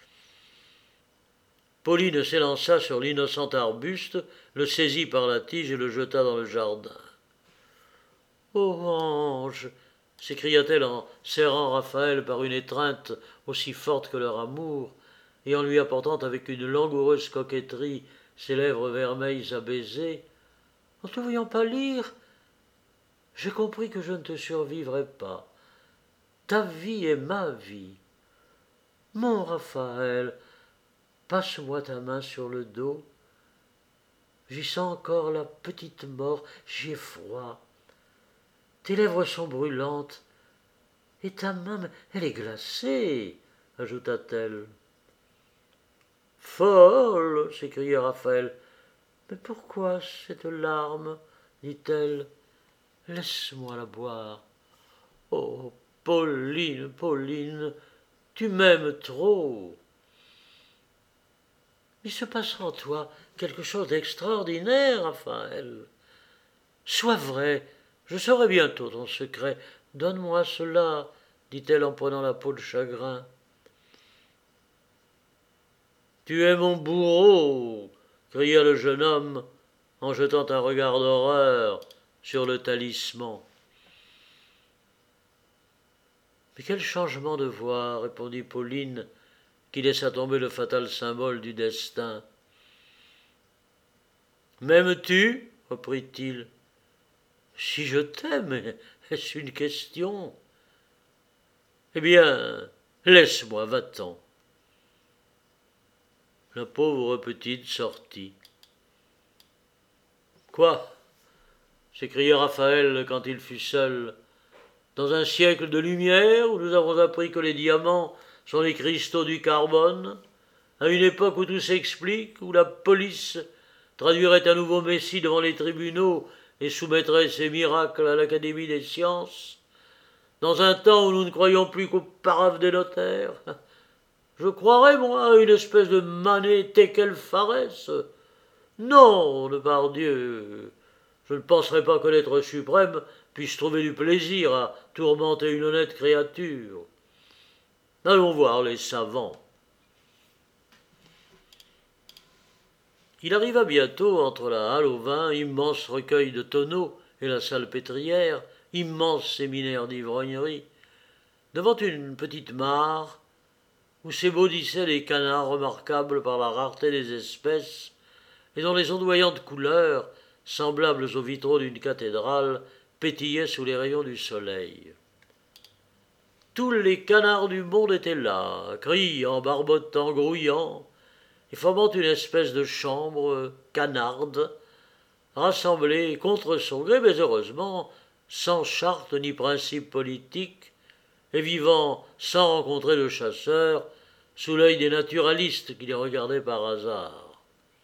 Pauline s'élança sur l'innocent arbuste, le saisit par la tige et le jeta dans le jardin. « Ô ange !» s'écria-t-elle en serrant Raphaël par une étreinte aussi forte que leur amour, et en lui apportant avec une langoureuse coquetterie ses lèvres vermeilles à baiser. « En te voyant pâlir, j'ai compris que je ne te survivrai pas. Ta vie est ma vie. Mon Raphaël, passe-moi ta main sur le dos. J'y sens encore la petite mort, j'ai froid. Tes lèvres sont brûlantes, et ta main, elle est glacée, ajouta-t-elle. Folle, s'écria Raphaël. Mais pourquoi cette larme, dit-elle. Laisse-moi la boire. Oh, Pauline, Pauline, tu m'aimes trop. Il se passera en toi quelque chose d'extraordinaire, Raphaël. Sois vrai, je saurai bientôt ton secret. Donne-moi cela, dit-elle en prenant la peau de chagrin. Tu es mon bourreau, cria le jeune homme en jetant un regard d'horreur sur le talisman. Mais quel changement de voix, répondit Pauline, qui laissa tomber le fatal symbole du destin. M'aimes-tu? reprit-il. Si je t'aime, est-ce une question? Eh bien, laisse-moi, va-t'en. La pauvre petite sortit. Quoi? S'écria Raphaël quand il fut seul. Dans un siècle de lumière où nous avons appris que les diamants sont les cristaux du carbone, à une époque où tout s'explique, où la police traduirait un nouveau Messie devant les tribunaux et soumettrait ses miracles à l'Académie des sciences, dans un temps où nous ne croyons plus qu'aux paraves des notaires, je croirais, moi, à une espèce de Mané Tekel Pharès. Non, de par Dieu, je ne penserais pas que l'être suprême puisse trouver du plaisir à tourmenter une honnête créature. Allons voir les savants. Il arriva bientôt entre la halle au vin, immense recueil de tonneaux, et la salpêtrière, immense séminaire d'ivrognerie, devant une petite mare où s'ébautissaient les canards remarquables par la rareté des espèces et dont les ondoyantes couleurs, semblables aux vitraux d'une cathédrale, pétillaient sous les rayons du soleil. Tous les canards du monde étaient là, criant, barbotant, grouillant, et formant une espèce de chambre canarde, rassemblés contre son gré, mais heureusement sans charte ni principe politique, et vivant sans rencontrer le chasseur, sous l'œil des naturalistes qui les regardaient par hasard.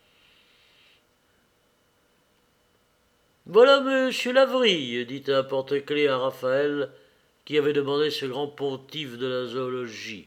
« Voilà monsieur Lavrille, dit un porte-clés à Raphaël, qui avait demandé ce grand pontife de la zoologie.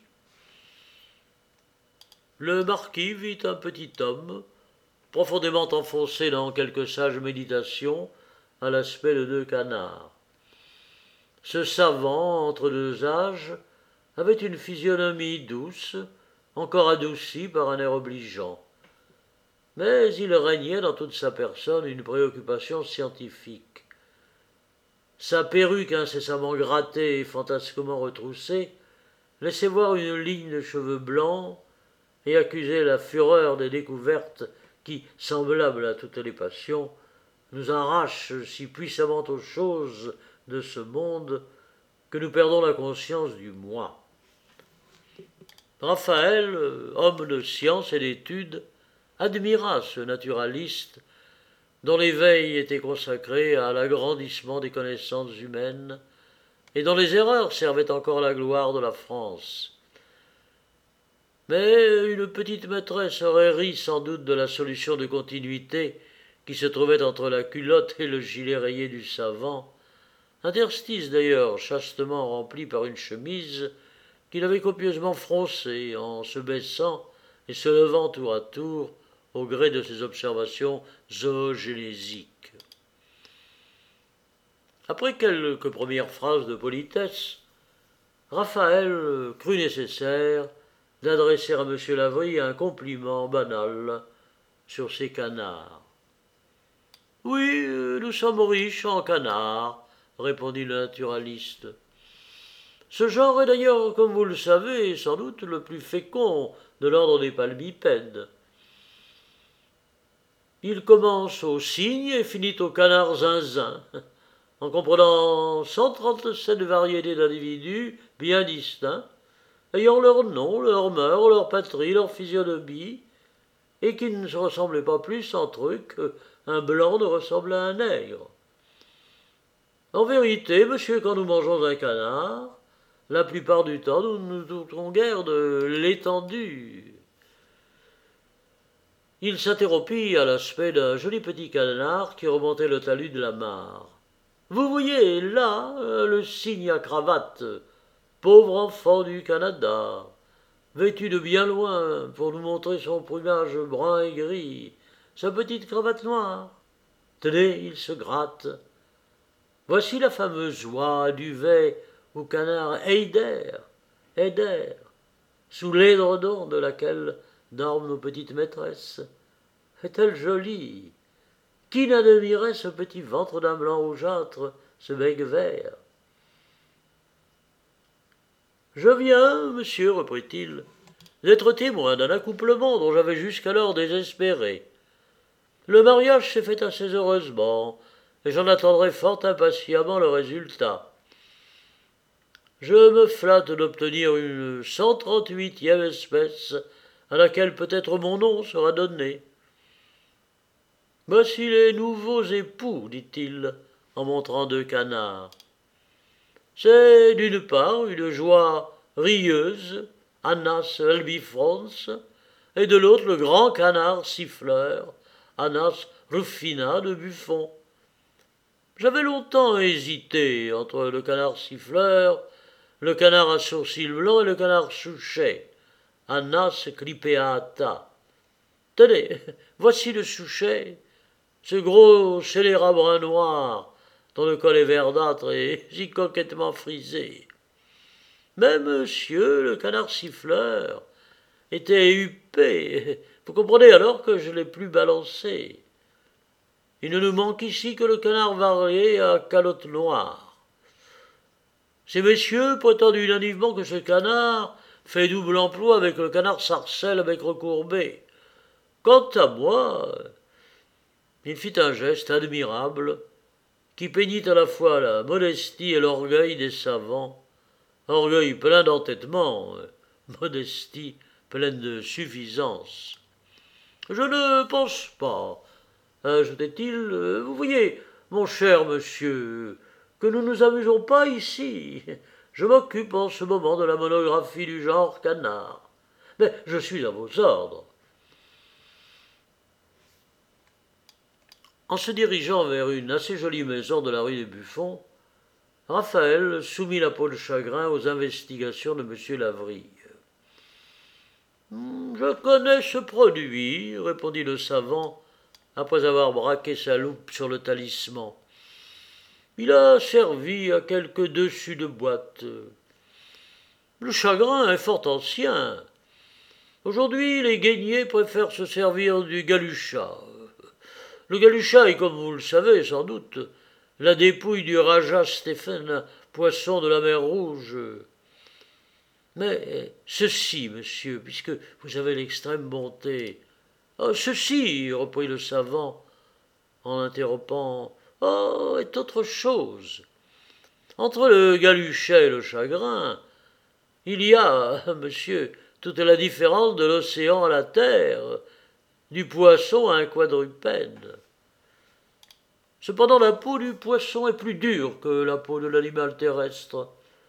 Le marquis vit un petit homme, profondément enfoncé dans quelque sage méditation, à l'aspect de deux canards. Ce savant, entre deux âges, avait une physionomie douce, encore adoucie par un air obligeant. Mais il régnait dans toute sa personne une préoccupation scientifique. Sa perruque incessamment grattée et fantasquement retroussée laissait voir une ligne de cheveux blancs et accusait la fureur des découvertes qui, semblables à toutes les passions, nous arrachent si puissamment aux choses de ce monde que nous perdons la conscience du moi. Raphaël, homme de science et d'études, admira ce naturaliste dont l'éveil était consacré à l'agrandissement des connaissances humaines et dont les erreurs servaient encore la gloire de la France. Mais une petite maîtresse aurait ri sans doute de la solution de continuité qui se trouvait entre la culotte et le gilet rayé du savant, interstice d'ailleurs chastement rempli par une chemise qu'il avait copieusement froncée en se baissant et se levant tour à tour au gré de ses observations zoogénésiques. Après quelques premières phrases de politesse, Raphaël crut nécessaire d'adresser à M. Lavrille un compliment banal sur ses canards. « Oui, nous sommes riches en canards, » répondit le naturaliste. « Ce genre est d'ailleurs, comme vous le savez, sans doute le plus fécond de l'ordre des palmipèdes. Il commence au cygne et finit au canard zinzin, en comprenant cent trente-sept variétés d'individus bien distincts, ayant leur nom, leur mœurs, leur patrie, leur physionomie, et qui ne se ressemblaient pas plus entre eux qu'un blanc ne ressemble à un nègre. En vérité, monsieur, quand nous mangeons un canard, la plupart du temps, nous ne nous doutons guère de l'étendue. » Il s'interrompit à l'aspect d'un joli petit canard qui remontait le talus de la mare. « Vous voyez, là, le cygne à cravate, pauvre enfant du Canada, vêtu de bien loin pour nous montrer son plumage brun et gris, sa petite cravate noire. Tenez, il se gratte. Voici la fameuse oie à duvet ou canard Heider, Heider, sous l'édredon de laquelle dorment nos petites maîtresses. Est-elle jolie? Qui n'admirait ce petit ventre d'un blanc rougeâtre, ce bec vert? Je viens, monsieur, reprit-il, d'être témoin d'un accouplement dont j'avais jusqu'alors désespéré. Le mariage s'est fait assez heureusement, et j'en attendrai fort impatiemment le résultat. Je me flatte d'obtenir une cent trente-huitième espèce à laquelle peut-être mon nom sera donné. Voici les nouveaux époux, dit-il, en montrant deux canards. C'est d'une part une joie rieuse, Anas albifrons, et de l'autre le grand canard siffleur, Anas rufina de Buffon. J'avais longtemps hésité entre le canard siffleur, le canard à sourcils blancs et le canard souchet, Anas clipeata. Tenez, voici le souchet, ce gros scélérat brun noir, dont le col est verdâtre et si coquettement frisé. Mais monsieur, le canard siffleur, était huppé, Vous comprenez alors que je l'ai plus balancé. Il ne nous manque ici que le canard varié à calotte noire. Ces messieurs prétendent unanimement que ce canard fait double emploi avec le canard sarcelle avec recourbé. Quant à moi, il fit un geste admirable qui peignit à la fois la modestie et l'orgueil des savants, orgueil plein d'entêtement, modestie pleine de suffisance. Je ne pense pas, ajoutait-il, vous voyez, mon cher monsieur, que nous nous amusons pas ici. Je m'occupe en ce moment de la monographie du genre canard. Mais je suis à vos ordres. En se dirigeant vers une assez jolie maison de la rue des Buffons, Raphaël soumit la peau de chagrin aux investigations de M. Lavrille. « Je connais ce produit, répondit le savant, après avoir braqué sa loupe sur le talisman. Il a servi à quelques dessus de boîte. Le chagrin est fort ancien. Aujourd'hui, les guéniers préfèrent se servir du galuchat. Le galuchat est, comme vous le savez sans doute, la dépouille du Raja Stephen, poisson de la mer Rouge. Mais ceci, monsieur, puisque vous avez l'extrême bonté. Oh, ceci, reprit le savant, en interrompant, oh, est autre chose. Entre le galuchet et le chagrin, il y a, monsieur, toute la différence de l'océan à la terre, du poisson à un quadrupède. Cependant, la peau du poisson est plus dure que la peau de l'animal terrestre.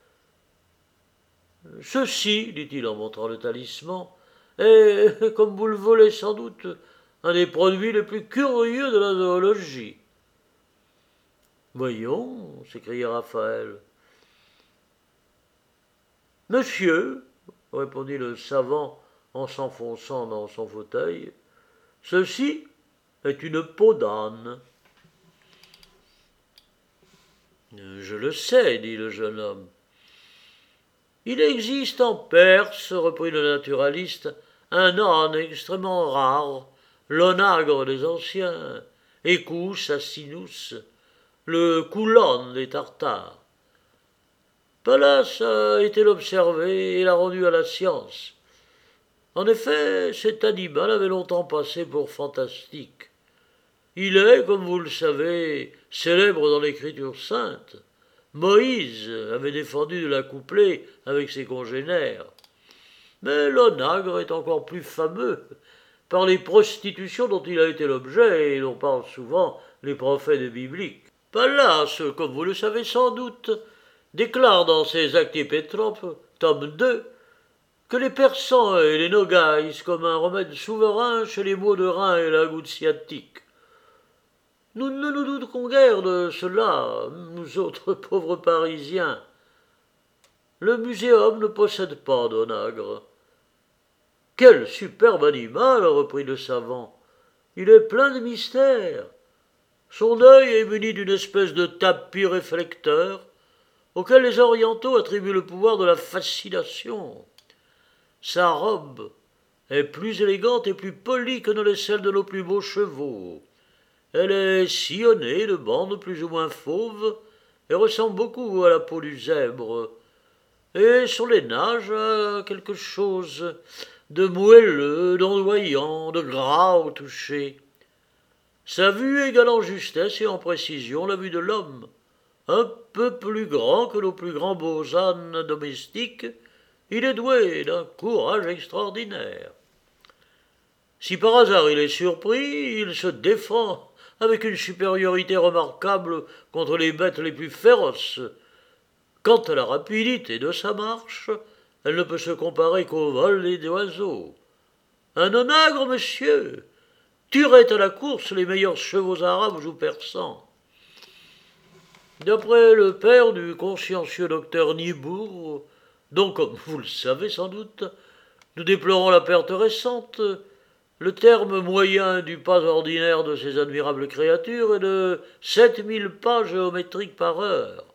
Ceci, dit-il en montrant le talisman, est, comme vous le volez sans doute, un des produits les plus curieux de la zoologie. Voyons, s'écria Raphaël. Monsieur, répondit le savant en s'enfonçant dans son fauteuil, ceci est une peau d'âne. Je le sais, dit le jeune homme. Il existe en Perse, reprit le naturaliste, un âne extrêmement rare, l'onagre des anciens, Equus asinus, le coulon des Tartares. Pallas a été l'observer et l'a rendu à la science. En effet, cet animal avait longtemps passé pour fantastique. Il est, comme vous le savez, célèbre dans l'écriture sainte. Moïse avait défendu de l'accoupler avec ses congénères. Mais l'onagre est encore plus fameux par les prostitutions dont il a été l'objet et dont parlent souvent les prophètes bibliques. Pallas, comme vous le savez sans doute, déclare dans ses Actes Pétropes, tome deux, que les Persans et les Nogaïs comme un remède souverain chez les maux de rein et la goutte sciatique. Nous ne nous doutons guère de cela, nous autres pauvres Parisiens. Le muséum ne possède pas d'onagre. Quel superbe animal, reprit le savant. Il est plein de mystères. Son œil est muni d'une espèce de tapis réflecteur, auquel les orientaux attribuent le pouvoir de la fascination. Sa robe est plus élégante et plus polie que ne l'est celle de nos plus beaux chevaux. Elle est sillonnée de bandes plus ou moins fauves et ressemble beaucoup à la peau du zèbre. Et sur les nages a quelque chose de moelleux, d'ondoyant, de gras au toucher. Sa vue égale en justesse et en précision la vue de l'homme. Un peu plus grand que nos plus grands beaux ânes domestiques, il est doué d'un courage extraordinaire. Si par hasard il est surpris, il se défend avec une supériorité remarquable contre les bêtes les plus féroces. Quant à la rapidité de sa marche, elle ne peut se comparer qu'au vol des oiseaux. Un onagre, monsieur, tuerait à la course les meilleurs chevaux arabes ou persans. D'après le père du consciencieux docteur Nibourg, dont, comme vous le savez sans doute, nous déplorons la perte récente, le terme moyen du pas ordinaire de ces admirables créatures est de sept mille pas géométriques par heure.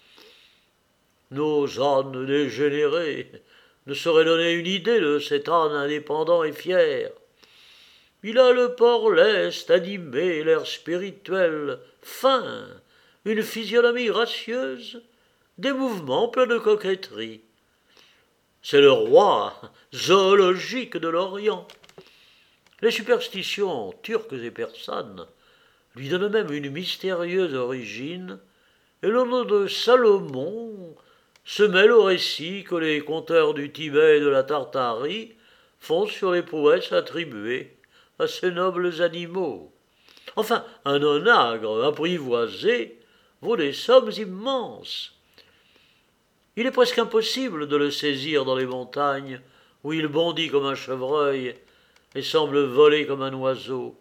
Nos ânes dégénérés ne sauraient donner une idée de cet âne indépendant et fier. Il a le port leste, animé, l'air spirituel, fin, une physionomie gracieuse, des mouvements pleins de coquetterie. C'est le roi zoologique de l'Orient. Les superstitions turques et persanes lui donnent même une mystérieuse origine, et le nom de Salomon se mêle au récit que les conteurs du Tibet et de la Tartarie font sur les prouesses attribuées à ces nobles animaux. Enfin, un onagre apprivoisé vaut des sommes immenses. Il est presque impossible de le saisir dans les montagnes, où il bondit comme un chevreuil et semble voler comme un oiseau.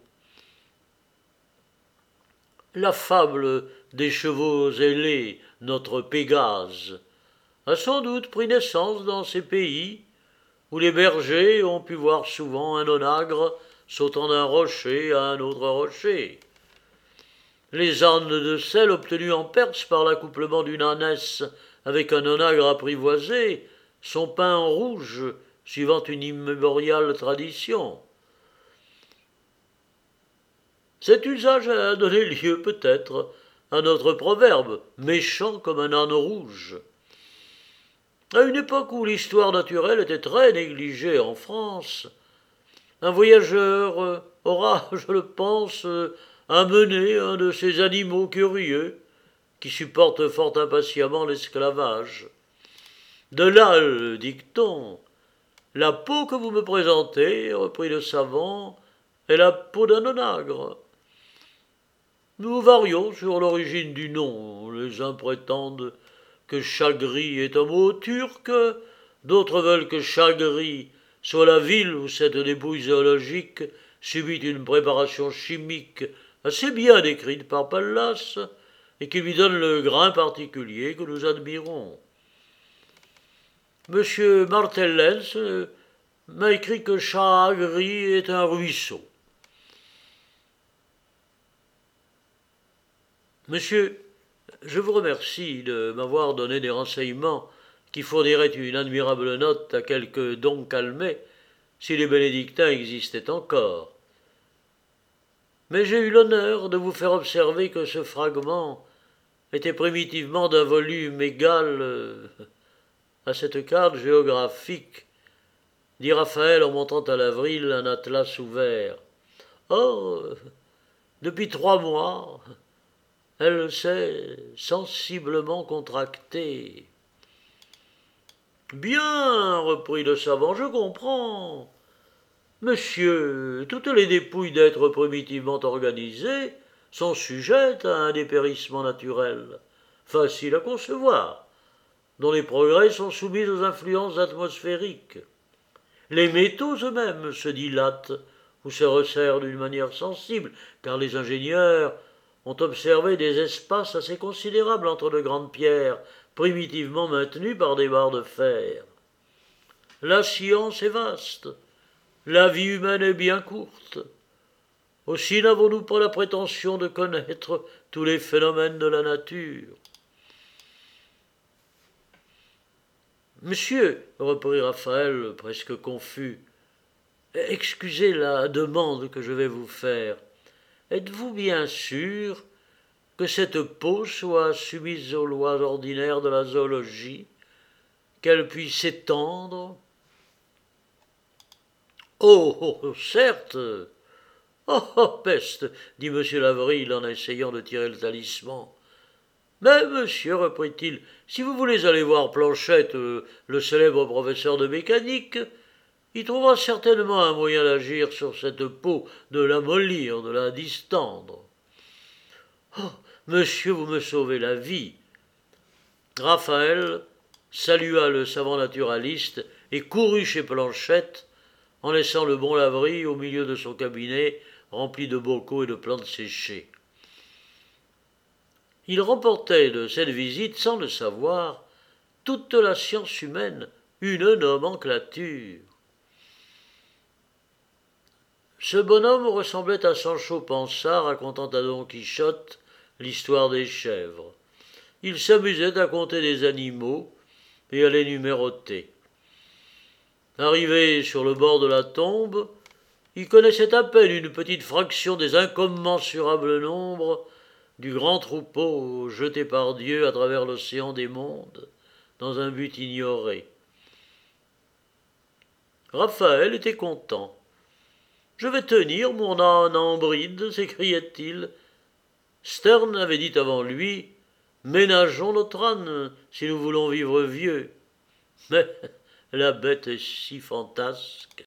La fable des chevaux ailés, notre Pégase, a sans doute pris naissance dans ces pays où les bergers ont pu voir souvent un onagre sautant d'un rocher à un autre rocher. Les ânes de sel obtenus en Perse par l'accouplement d'une ânesse avec un onagre apprivoisé sont peints en rouge, suivant une immémoriale tradition. Cet usage a donné lieu peut-être à notre proverbe « méchant comme un âne rouge ». À une époque où l'histoire naturelle était très négligée en France, un voyageur aura, je le pense, amené un de ces animaux curieux qui supportent fort impatiemment l'esclavage. De là le dicton « La peau que vous me présentez, reprit le savant, est la peau d'un onagre ». Nous varions sur l'origine du nom. Les uns prétendent que Chagri est un mot turc, d'autres veulent que Chagri soit la ville où cette dépouille zoologique subit une préparation chimique assez bien décrite par Pallas et qui lui donne le grain particulier que nous admirons. Monsieur Martellens m'a écrit que Chagri est un ruisseau. Monsieur, je vous remercie de m'avoir donné des renseignements qui fourniraient une admirable note à quelque Don Calmet si les bénédictins existaient encore. Mais j'ai eu l'honneur de vous faire observer que ce fragment était primitivement d'un volume égal à cette carte géographique, dit Raphaël en montrant à l'avril un atlas ouvert. Or, depuis trois mois, elle s'est sensiblement contractée. Bien, reprit le savant, je comprends. Monsieur, toutes les dépouilles d'êtres primitivement organisés sont sujettes à un dépérissement naturel, facile à concevoir, dont les progrès sont soumis aux influences atmosphériques. Les métaux eux-mêmes se dilatent ou se resserrent d'une manière sensible, car les ingénieurs ont observé des espaces assez considérables entre de grandes pierres, primitivement maintenues par des barres de fer. La science est vaste, la vie humaine est bien courte. Aussi n'avons-nous pas la prétention de connaître tous les phénomènes de la nature. Monsieur, reprit Raphaël, presque confus, excusez la demande que je vais vous faire. Êtes-vous bien sûr que cette peau soit soumise aux lois ordinaires de la zoologie, qu'elle puisse s'étendre? Oh, oh, oh, certes. Oh, oh, peste, dit M. Lavril en essayant de tirer le talisman. Mais, monsieur, reprit-il, si vous voulez aller voir Planchette, euh, le célèbre professeur de mécanique, il trouvera certainement un moyen d'agir sur cette peau, de l'amollir, de la distendre. Oh, monsieur, vous me sauvez la vie. Raphaël salua le savant naturaliste et courut chez Planchette, en laissant le bon Lavril au milieu de son cabinet rempli de bocaux et de plantes séchées. Il remportait de cette visite, sans le savoir, toute la science humaine, une nomenclature. Ce bonhomme ressemblait à Sancho Panza racontant à Don Quichotte l'histoire des chèvres. Il s'amusait à compter des animaux et à les numéroter. Arrivé sur le bord de la tombe, il connaissait à peine une petite fraction des incommensurables nombres du grand troupeau jeté par Dieu à travers l'océan des mondes, dans un but ignoré. Raphaël était content. « Je vais tenir mon âne en bride, s'écriait-il. Sterne avait dit avant lui « Ménageons notre âne, si nous voulons vivre vieux. » Mais la bête est si fantasque